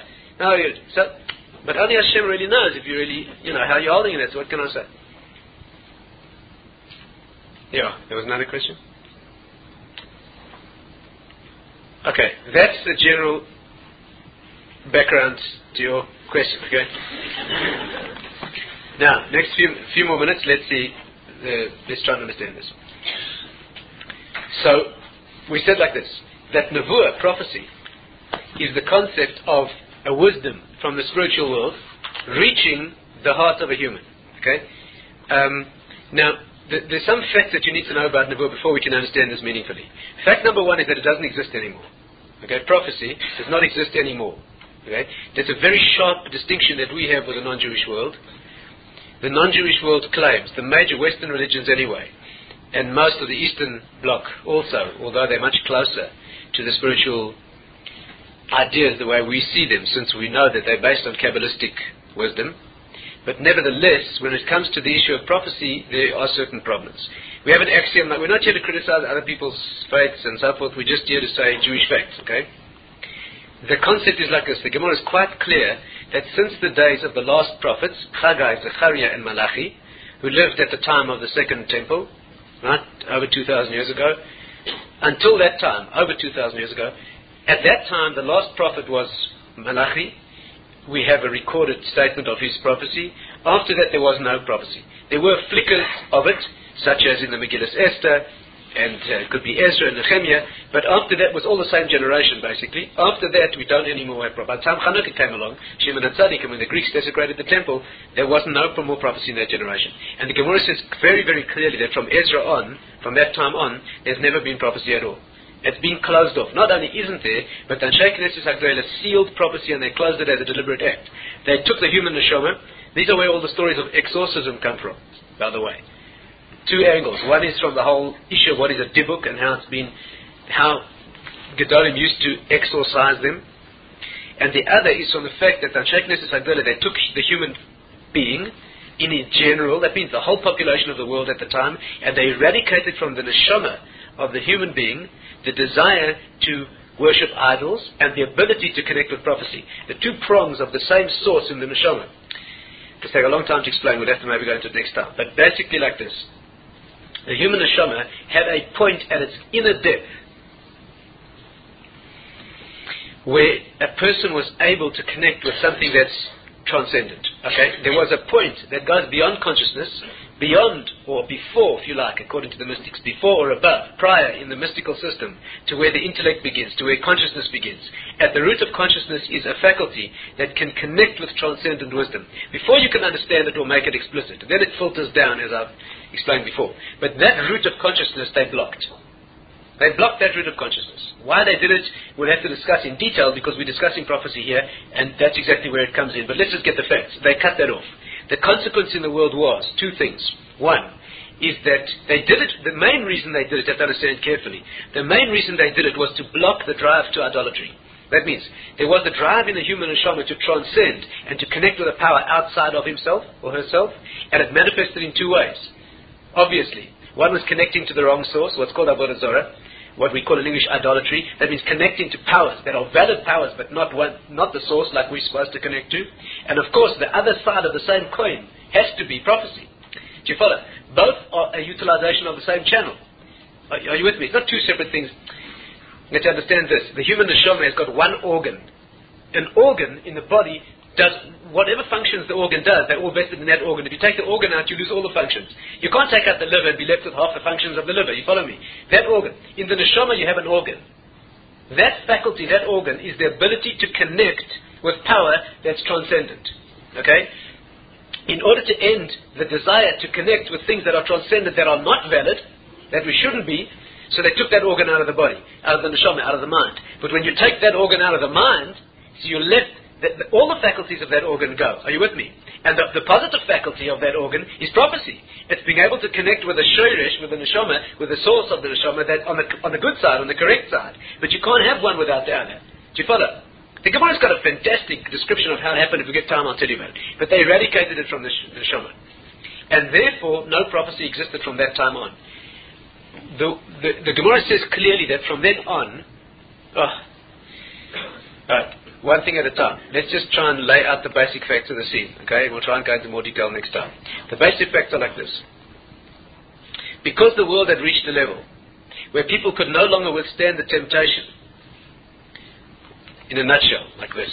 But only Hashem really knows if you really, how you're holding it. So what can I say? Yeah, there was another question? Okay, that's the general background to your question, okay? Now, next few more minutes, let's try and understand this. So, we said like this, that Nevuah, prophecy, is the concept of a wisdom from the spiritual world reaching the heart of a human, okay? Now, there's some facts that you need to know about Nevuah before we can understand this meaningfully. Fact number one is that it doesn't exist anymore. Okay, prophecy does not exist anymore. Okay, there's a very sharp distinction that we have with the non-Jewish world. The non-Jewish world claims, the major Western religions anyway, and most of the Eastern Bloc also, although they're much closer to the spiritual ideas the way we see them, since we know that they're based on Kabbalistic wisdom. But nevertheless, when it comes to the issue of prophecy, there are certain problems. We have an axiom that we're not here to criticize other people's faiths and so forth, we're just here to say Jewish facts, okay? The concept is like this. The Gemara is quite clear that since the days of the last prophets, Chagai, Zechariah and Malachi, who lived at the time of the Second Temple, right, over 2,000 years ago, until that time, over 2,000 years ago, at that time the last prophet was Malachi. We have a recorded statement of his prophecy. After that there was no prophecy. There were flickers of it, such as in the Megillah Esther, and it could be Ezra and Nehemiah, but after that was all the same generation basically. After that we don't anymore have prophecy. By the time Hanukkah came along, Shimon and Tzaddik, and when the Greeks desecrated the temple, there wasn't no more prophecy in that generation. And the Gemara says very, very clearly that from Ezra on, from that time on, there's never been prophecy at all. It's been closed off. Not only isn't there, but the Anshe Knesset HaGdolah sealed prophecy and they closed it as a deliberate act. They took the human neshama. These are where all the stories of exorcism come from, by the way. Two angles. One is from the whole issue of what is a dibuk and how Gedolim used to exorcise them. And the other is from the fact that the Anshe Knesset HaGdolah, they took the human being in general, that means the whole population of the world at the time, and they eradicated from the neshama of the human being the desire to worship idols and the ability to connect with prophecy. The two prongs of the same source in the neshama. It'll take a long time to explain, we'll have to maybe go into it next time. But basically like this. The human neshama had a point at its inner depth where a person was able to connect with something that's transcendent, Okay, there was a point that goes beyond consciousness, beyond or before, if you like, according to the mystics, before or above, prior in the mystical system, to where the intellect begins, to where consciousness begins. At the root of consciousness is a faculty that can connect with transcendent wisdom. Before you can understand it or make it explicit, then it filters down, as I've explained before. But that root of consciousness they blocked. They blocked that root of consciousness. Why they did it, we'll have to discuss in detail because we're discussing prophecy here, and that's exactly where it comes in. But let's just get the facts. They cut that off. The consequence in the world was two things. One is that they did it, the main reason they did it, you have to understand carefully, the main reason they did it was to block the drive to idolatry. That means there was the drive in the human neshama to transcend and to connect with a power outside of himself or herself, and it manifested in two ways. Obviously, one was connecting to the wrong source, what's called avodah zarah, what we call in English idolatry. That means connecting to powers that are valid powers but not the source like we're supposed to connect to. And of course the other side of the same coin has to be prophecy. Do you follow? Both are a utilization of the same channel. Are you with me? It's not two separate things. Let's understand this. The human neshama has got one organ. An organ in the body does whatever functions the organ does, they're all vested in that organ. If you take the organ out, you lose all the functions. You can't take out the liver and be left with half the functions of the liver. You follow me? That organ. In the neshama, you have an organ. That faculty, that organ, is the ability to connect with power that's transcendent. Okay? In order to end the desire to connect with things that are transcendent, that are not valid, that we shouldn't be, so they took that organ out of the body, out of the neshama, out of the mind. But when you take that organ out of the mind, so you're left all the faculties of that organ go. Are you with me? And the positive faculty of that organ is prophecy. It's being able to connect with the shoresh, with the neshama, with the source of the neshama, that on the good side, on the correct side. But you can't have one without the other. Do you follow? The Gemara's got a fantastic description of how it happened. If we get time, I'll tell you about it. But they eradicated it from the neshama. And therefore, no prophecy existed from that time on. The Gemara says clearly that from then on, one thing at a time. Let's just try and lay out the basic facts of the scene. Okay, we'll try and go into more detail next time. The basic facts are like this. Because the world had reached a level where people could no longer withstand the temptation, in a nutshell, like this.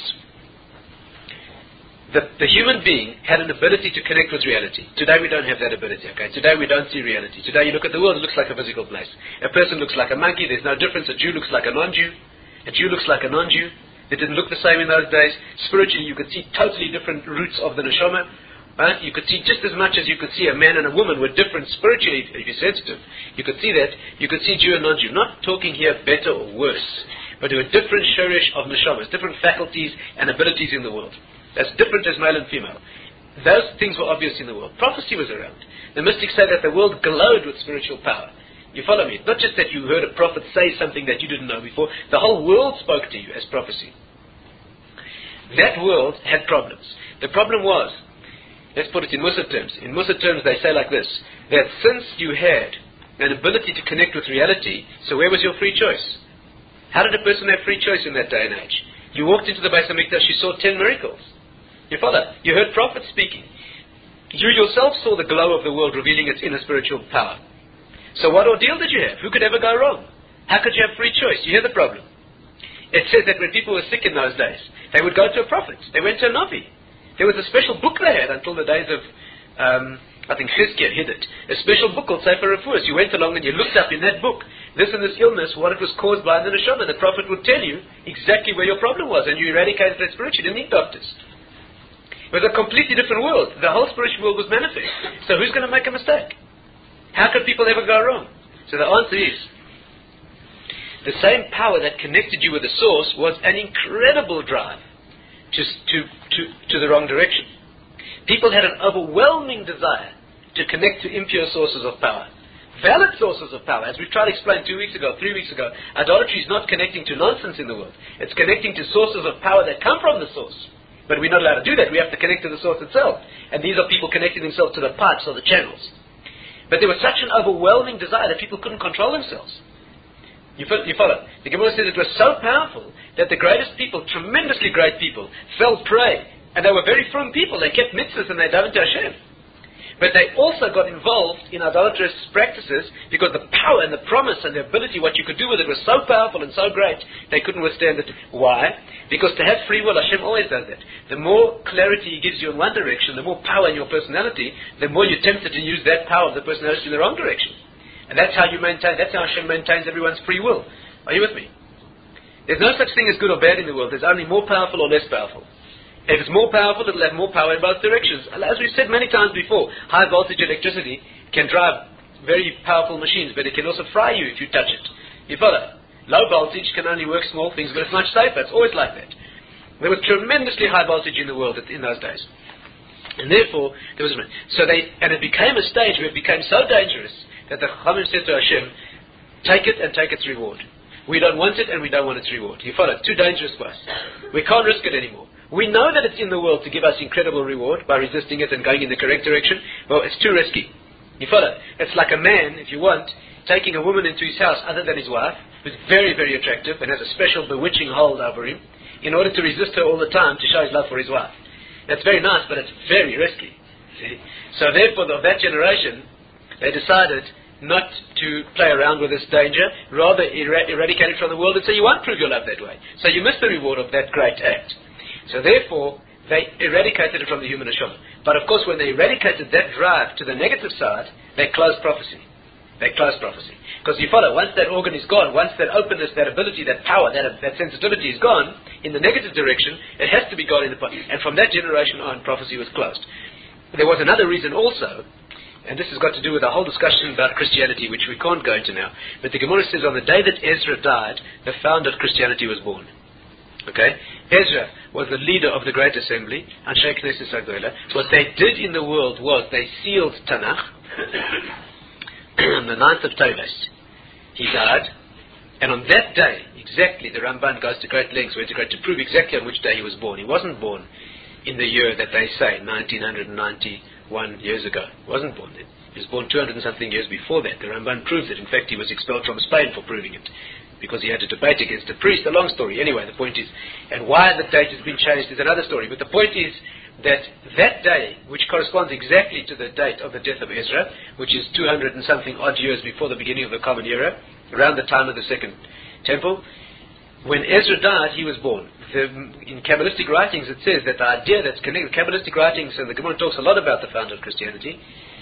The human being had an ability to connect with reality. Today we don't have that ability, okay? Today we don't see reality. Today you look at the world, it looks like a physical place. A person looks like a monkey, there's no difference. A Jew looks like a non-Jew. A Jew looks like a non-Jew. It didn't look the same in those days. Spiritually, you could see totally different roots of the neshama. You could see just as much as you could see a man and a woman were different spiritually, if you're sensitive. You could see that. You could see Jew and non-Jew. Not talking here better or worse, but there were different shoresh of neshamas, different faculties and abilities in the world. That's different as male and female. Those things were obvious in the world. Prophecy was around. The mystics say that the world glowed with spiritual power. You follow me? It's not just that you heard a prophet say something that you didn't know before. The whole world spoke to you as prophecy. That world had problems. The problem was, let's put it in Musa terms. In Musa terms, they say like this, that since you had an ability to connect with reality, so where was your free choice? How did a person have free choice in that day and age? You walked into the Beis HaMikdash, you saw 10 miracles. You follow? You heard prophets speaking. You yourself saw the glow of the world revealing its inner spiritual power. So what ordeal did you have? Who could ever go wrong? How could you have free choice? You hear the problem. It says that when people were sick in those days, they would go to a prophet. They went to a Navi. There was a special book they had until the days of, I think Chizkiah hid it. A special book called Sefer Refuah. You went along and you looked up in that book, this and this illness, what it was caused by the neshama. The prophet would tell you exactly where your problem was, and you eradicated that spiritually. You didn't need doctors. It was a completely different world. The whole spiritual world was manifest. So who's going to make a mistake? How could people ever go wrong? So the answer is, the same power that connected you with the source was an incredible drive to the wrong direction. People had an overwhelming desire to connect to impure sources of power. Valid sources of power, as we've tried to explain 3 weeks ago. Idolatry is not connecting to nonsense in the world. It's connecting to sources of power that come from the source. But we're not allowed to do that. We have to connect to the source itself. And these are people connecting themselves to the pipes or the channels. But there was such an overwhelming desire that people couldn't control themselves. You follow? The Gemara says it was so powerful that the greatest people, tremendously great people, fell prey. And they were very frum people. They kept mitzvahs and they davened to Hashem. But they also got involved in idolatrous practices because the power and the promise and the ability, what you could do with it, was so powerful and so great, they couldn't withstand it. Why? Because to have free will, Hashem always does that. The more clarity He gives you in one direction, the more power in your personality, the more you're tempted to use that power of the personality in the wrong direction. And that's how that's how Hashem maintains everyone's free will. Are you with me? There's no such thing as good or bad in the world. There's only more powerful or less powerful. If it's more powerful, it'll have more power in both directions. As we've said many times before, high voltage electricity can drive very powerful machines, but it can also fry you if you touch it. You follow? Low voltage can only work small things, but it's much safer. It's always like that. There was tremendously high voltage in the world in those days. And therefore, there was and it became a stage where it became so dangerous that the Chachamim said to Hashem, take it and take its reward. We don't want it and we don't want its reward. You follow? It's too dangerous for us. We can't risk it anymore. We know that it's in the world to give us incredible reward by resisting it and going in the correct direction. Well, it's too risky. You follow? It's like a man, if you want, taking a woman into his house other than his wife, who's very, very attractive and has a special bewitching hold over him, in order to resist her all the time to show his love for his wife. That's very nice, but it's very risky. See? So therefore, of that generation, they decided not to play around with this danger, rather eradicate it from the world and say, you won't prove your love that way. So you miss the reward of that great act. So therefore, they eradicated it from the human neshama. But of course, when they eradicated that drive to the negative side, they closed prophecy. They closed prophecy. Because you follow, once that organ is gone, once that openness, that ability, that power, that sensitivity is gone, in the negative direction, it has to be gone in the positive. And from that generation on, prophecy was closed. There was another reason also, and this has got to do with a whole discussion about Christianity, which we can't go into now. But the Gemara says on the day that Ezra died, the founder of Christianity was born. Okay? Ezra was the leader of the Great Assembly, Anshe Knesset Agdola. What they did in the world was they sealed Tanakh on the 9th of Teves. He died, and on that day, exactly, the Ramban goes to great lengths to prove exactly on which day he was born. He wasn't born in the year that they say, 1991 years ago. He wasn't born then. He was born 200 and something years before that. The Ramban proves it. In fact, he was expelled from Spain for proving it, because he had a debate against a priest. A long story. Anyway, the point is, and why the date has been changed is another story. But the point is that that day, which corresponds exactly to the date of the death of Ezra, which is 200 and something odd years before the beginning of the Common Era, around the time of the Second Temple, when Ezra died, he was born. In Kabbalistic writings, it says that the idea that's connected with Kabbalistic writings, and the Gemara talks a lot about the founder of Christianity,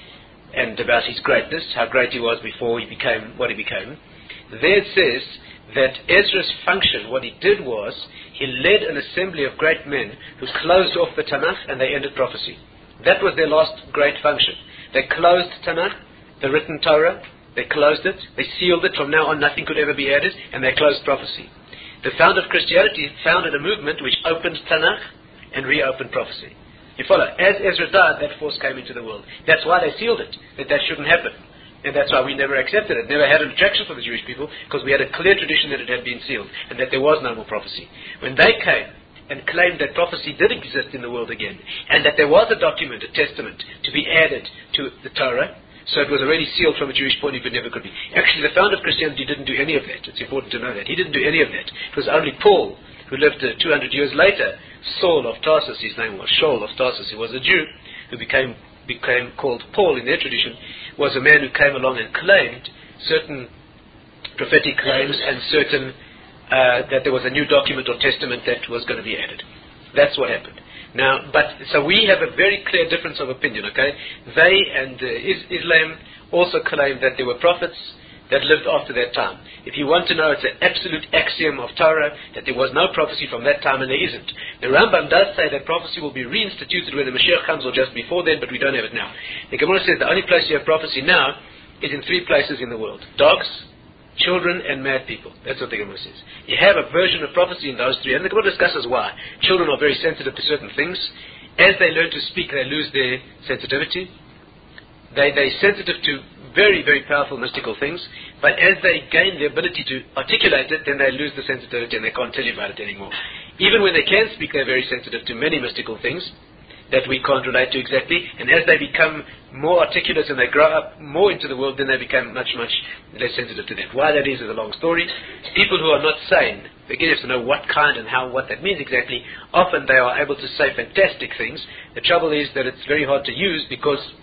and about his greatness, how great he was before he became what he became. There it says that Ezra's function, what he did was, he led an assembly of great men who closed off the Tanakh and they ended prophecy. That was their last great function. They closed Tanakh, the written Torah, they closed it, they sealed it, from now on nothing could ever be added, and they closed prophecy. The founder of Christianity founded a movement which opened Tanakh and reopened prophecy. You follow? As Ezra died, that force came into the world. That's why they sealed it, that shouldn't happen. And that's why we never accepted it, never had an attraction for the Jewish people, because we had a clear tradition that it had been sealed, and that there was no more prophecy. When they came and claimed that prophecy did exist in the world again, and that there was a document, a testament, to be added to the Torah, so it was already sealed from a Jewish point of view, never could be. Actually, the founder of Christianity didn't do any of that. It's important to know that. He didn't do any of that. It was only Paul, who lived 200 years later, Saul of Tarsus, his name was, Shaul of Tarsus, he was a Jew, who became called Paul in their tradition, was a man who came along and claimed certain prophetic claims and certain that there was a new document or testament that was going to be added. That's what happened. Now, so we have a very clear difference of opinion, okay? They and Islam also claim that there were prophets that lived after that time. If you want to know, it's an absolute axiom of Torah that there was no prophecy from that time, and there isn't. The Rambam does say that prophecy will be reinstituted when the Mashiach comes, or just before then, but we don't have it now. The Gemara says the only place you have prophecy now is in 3 places in the world: dogs, children, and mad people. That's what the Gemara says. You have a version of prophecy in those 3, and the Gemara discusses why. Children are very sensitive to certain things. As they learn to speak, they lose their sensitivity. They're sensitive to very, very powerful mystical things, but as they gain the ability to articulate it, then they lose the sensitivity and they can't tell you about it anymore. Even when they can speak, they're very sensitive to many mystical things that we can't relate to exactly, and as they become more articulate and they grow up more into the world, then they become much, much less sensitive to that. Why that is a long story. People who are not sane, again, you have to know what kind and what that means exactly. Often they are able to say fantastic things. The trouble is that it's very hard to use, because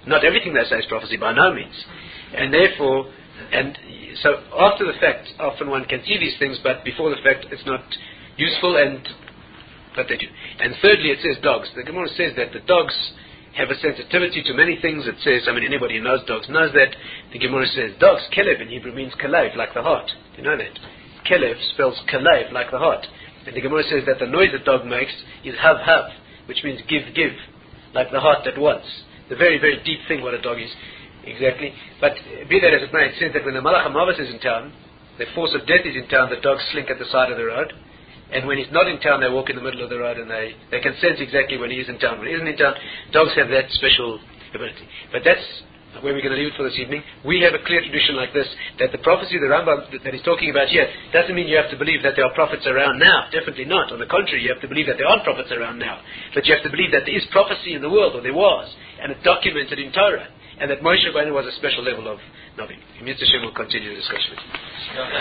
Not everything they say is prophecy, by no means. And therefore, and so after the fact, often one can see these things, but before the fact, it's not useful, but they do. And thirdly, it says dogs. The Gemara says that the dogs have a sensitivity to many things. It says, anybody who knows dogs knows that. The Gemara says dogs, kelev in Hebrew means kalev, like the heart. You know that? Kelev spells kalev, like the heart. And the Gemara says that the noise a dog makes is hav, which means give, like the heart that wants. The very, very deep thing what a dog is. Exactly. But be that as it may, it says that when the Malach HaMavis is in town, the force of death is in town, the dogs slink at the side of the road. And when he's not in town, they walk in the middle of the road and they can sense exactly when he is in town. When he isn't in town, dogs have that special ability. But that's where we're going to leave it for this evening. We have a clear tradition like this, that the prophecy of the Rambam that he's talking about here doesn't mean you have to believe that there are prophets around now. Definitely not. On the contrary, you have to believe that there aren't prophets around now. But you have to believe that there is prophecy in the world, or there was, and it's documented in Torah. And that Moshe Rabbeinu was a special level of Navi. In Mitzvah Shem will continue the discussion.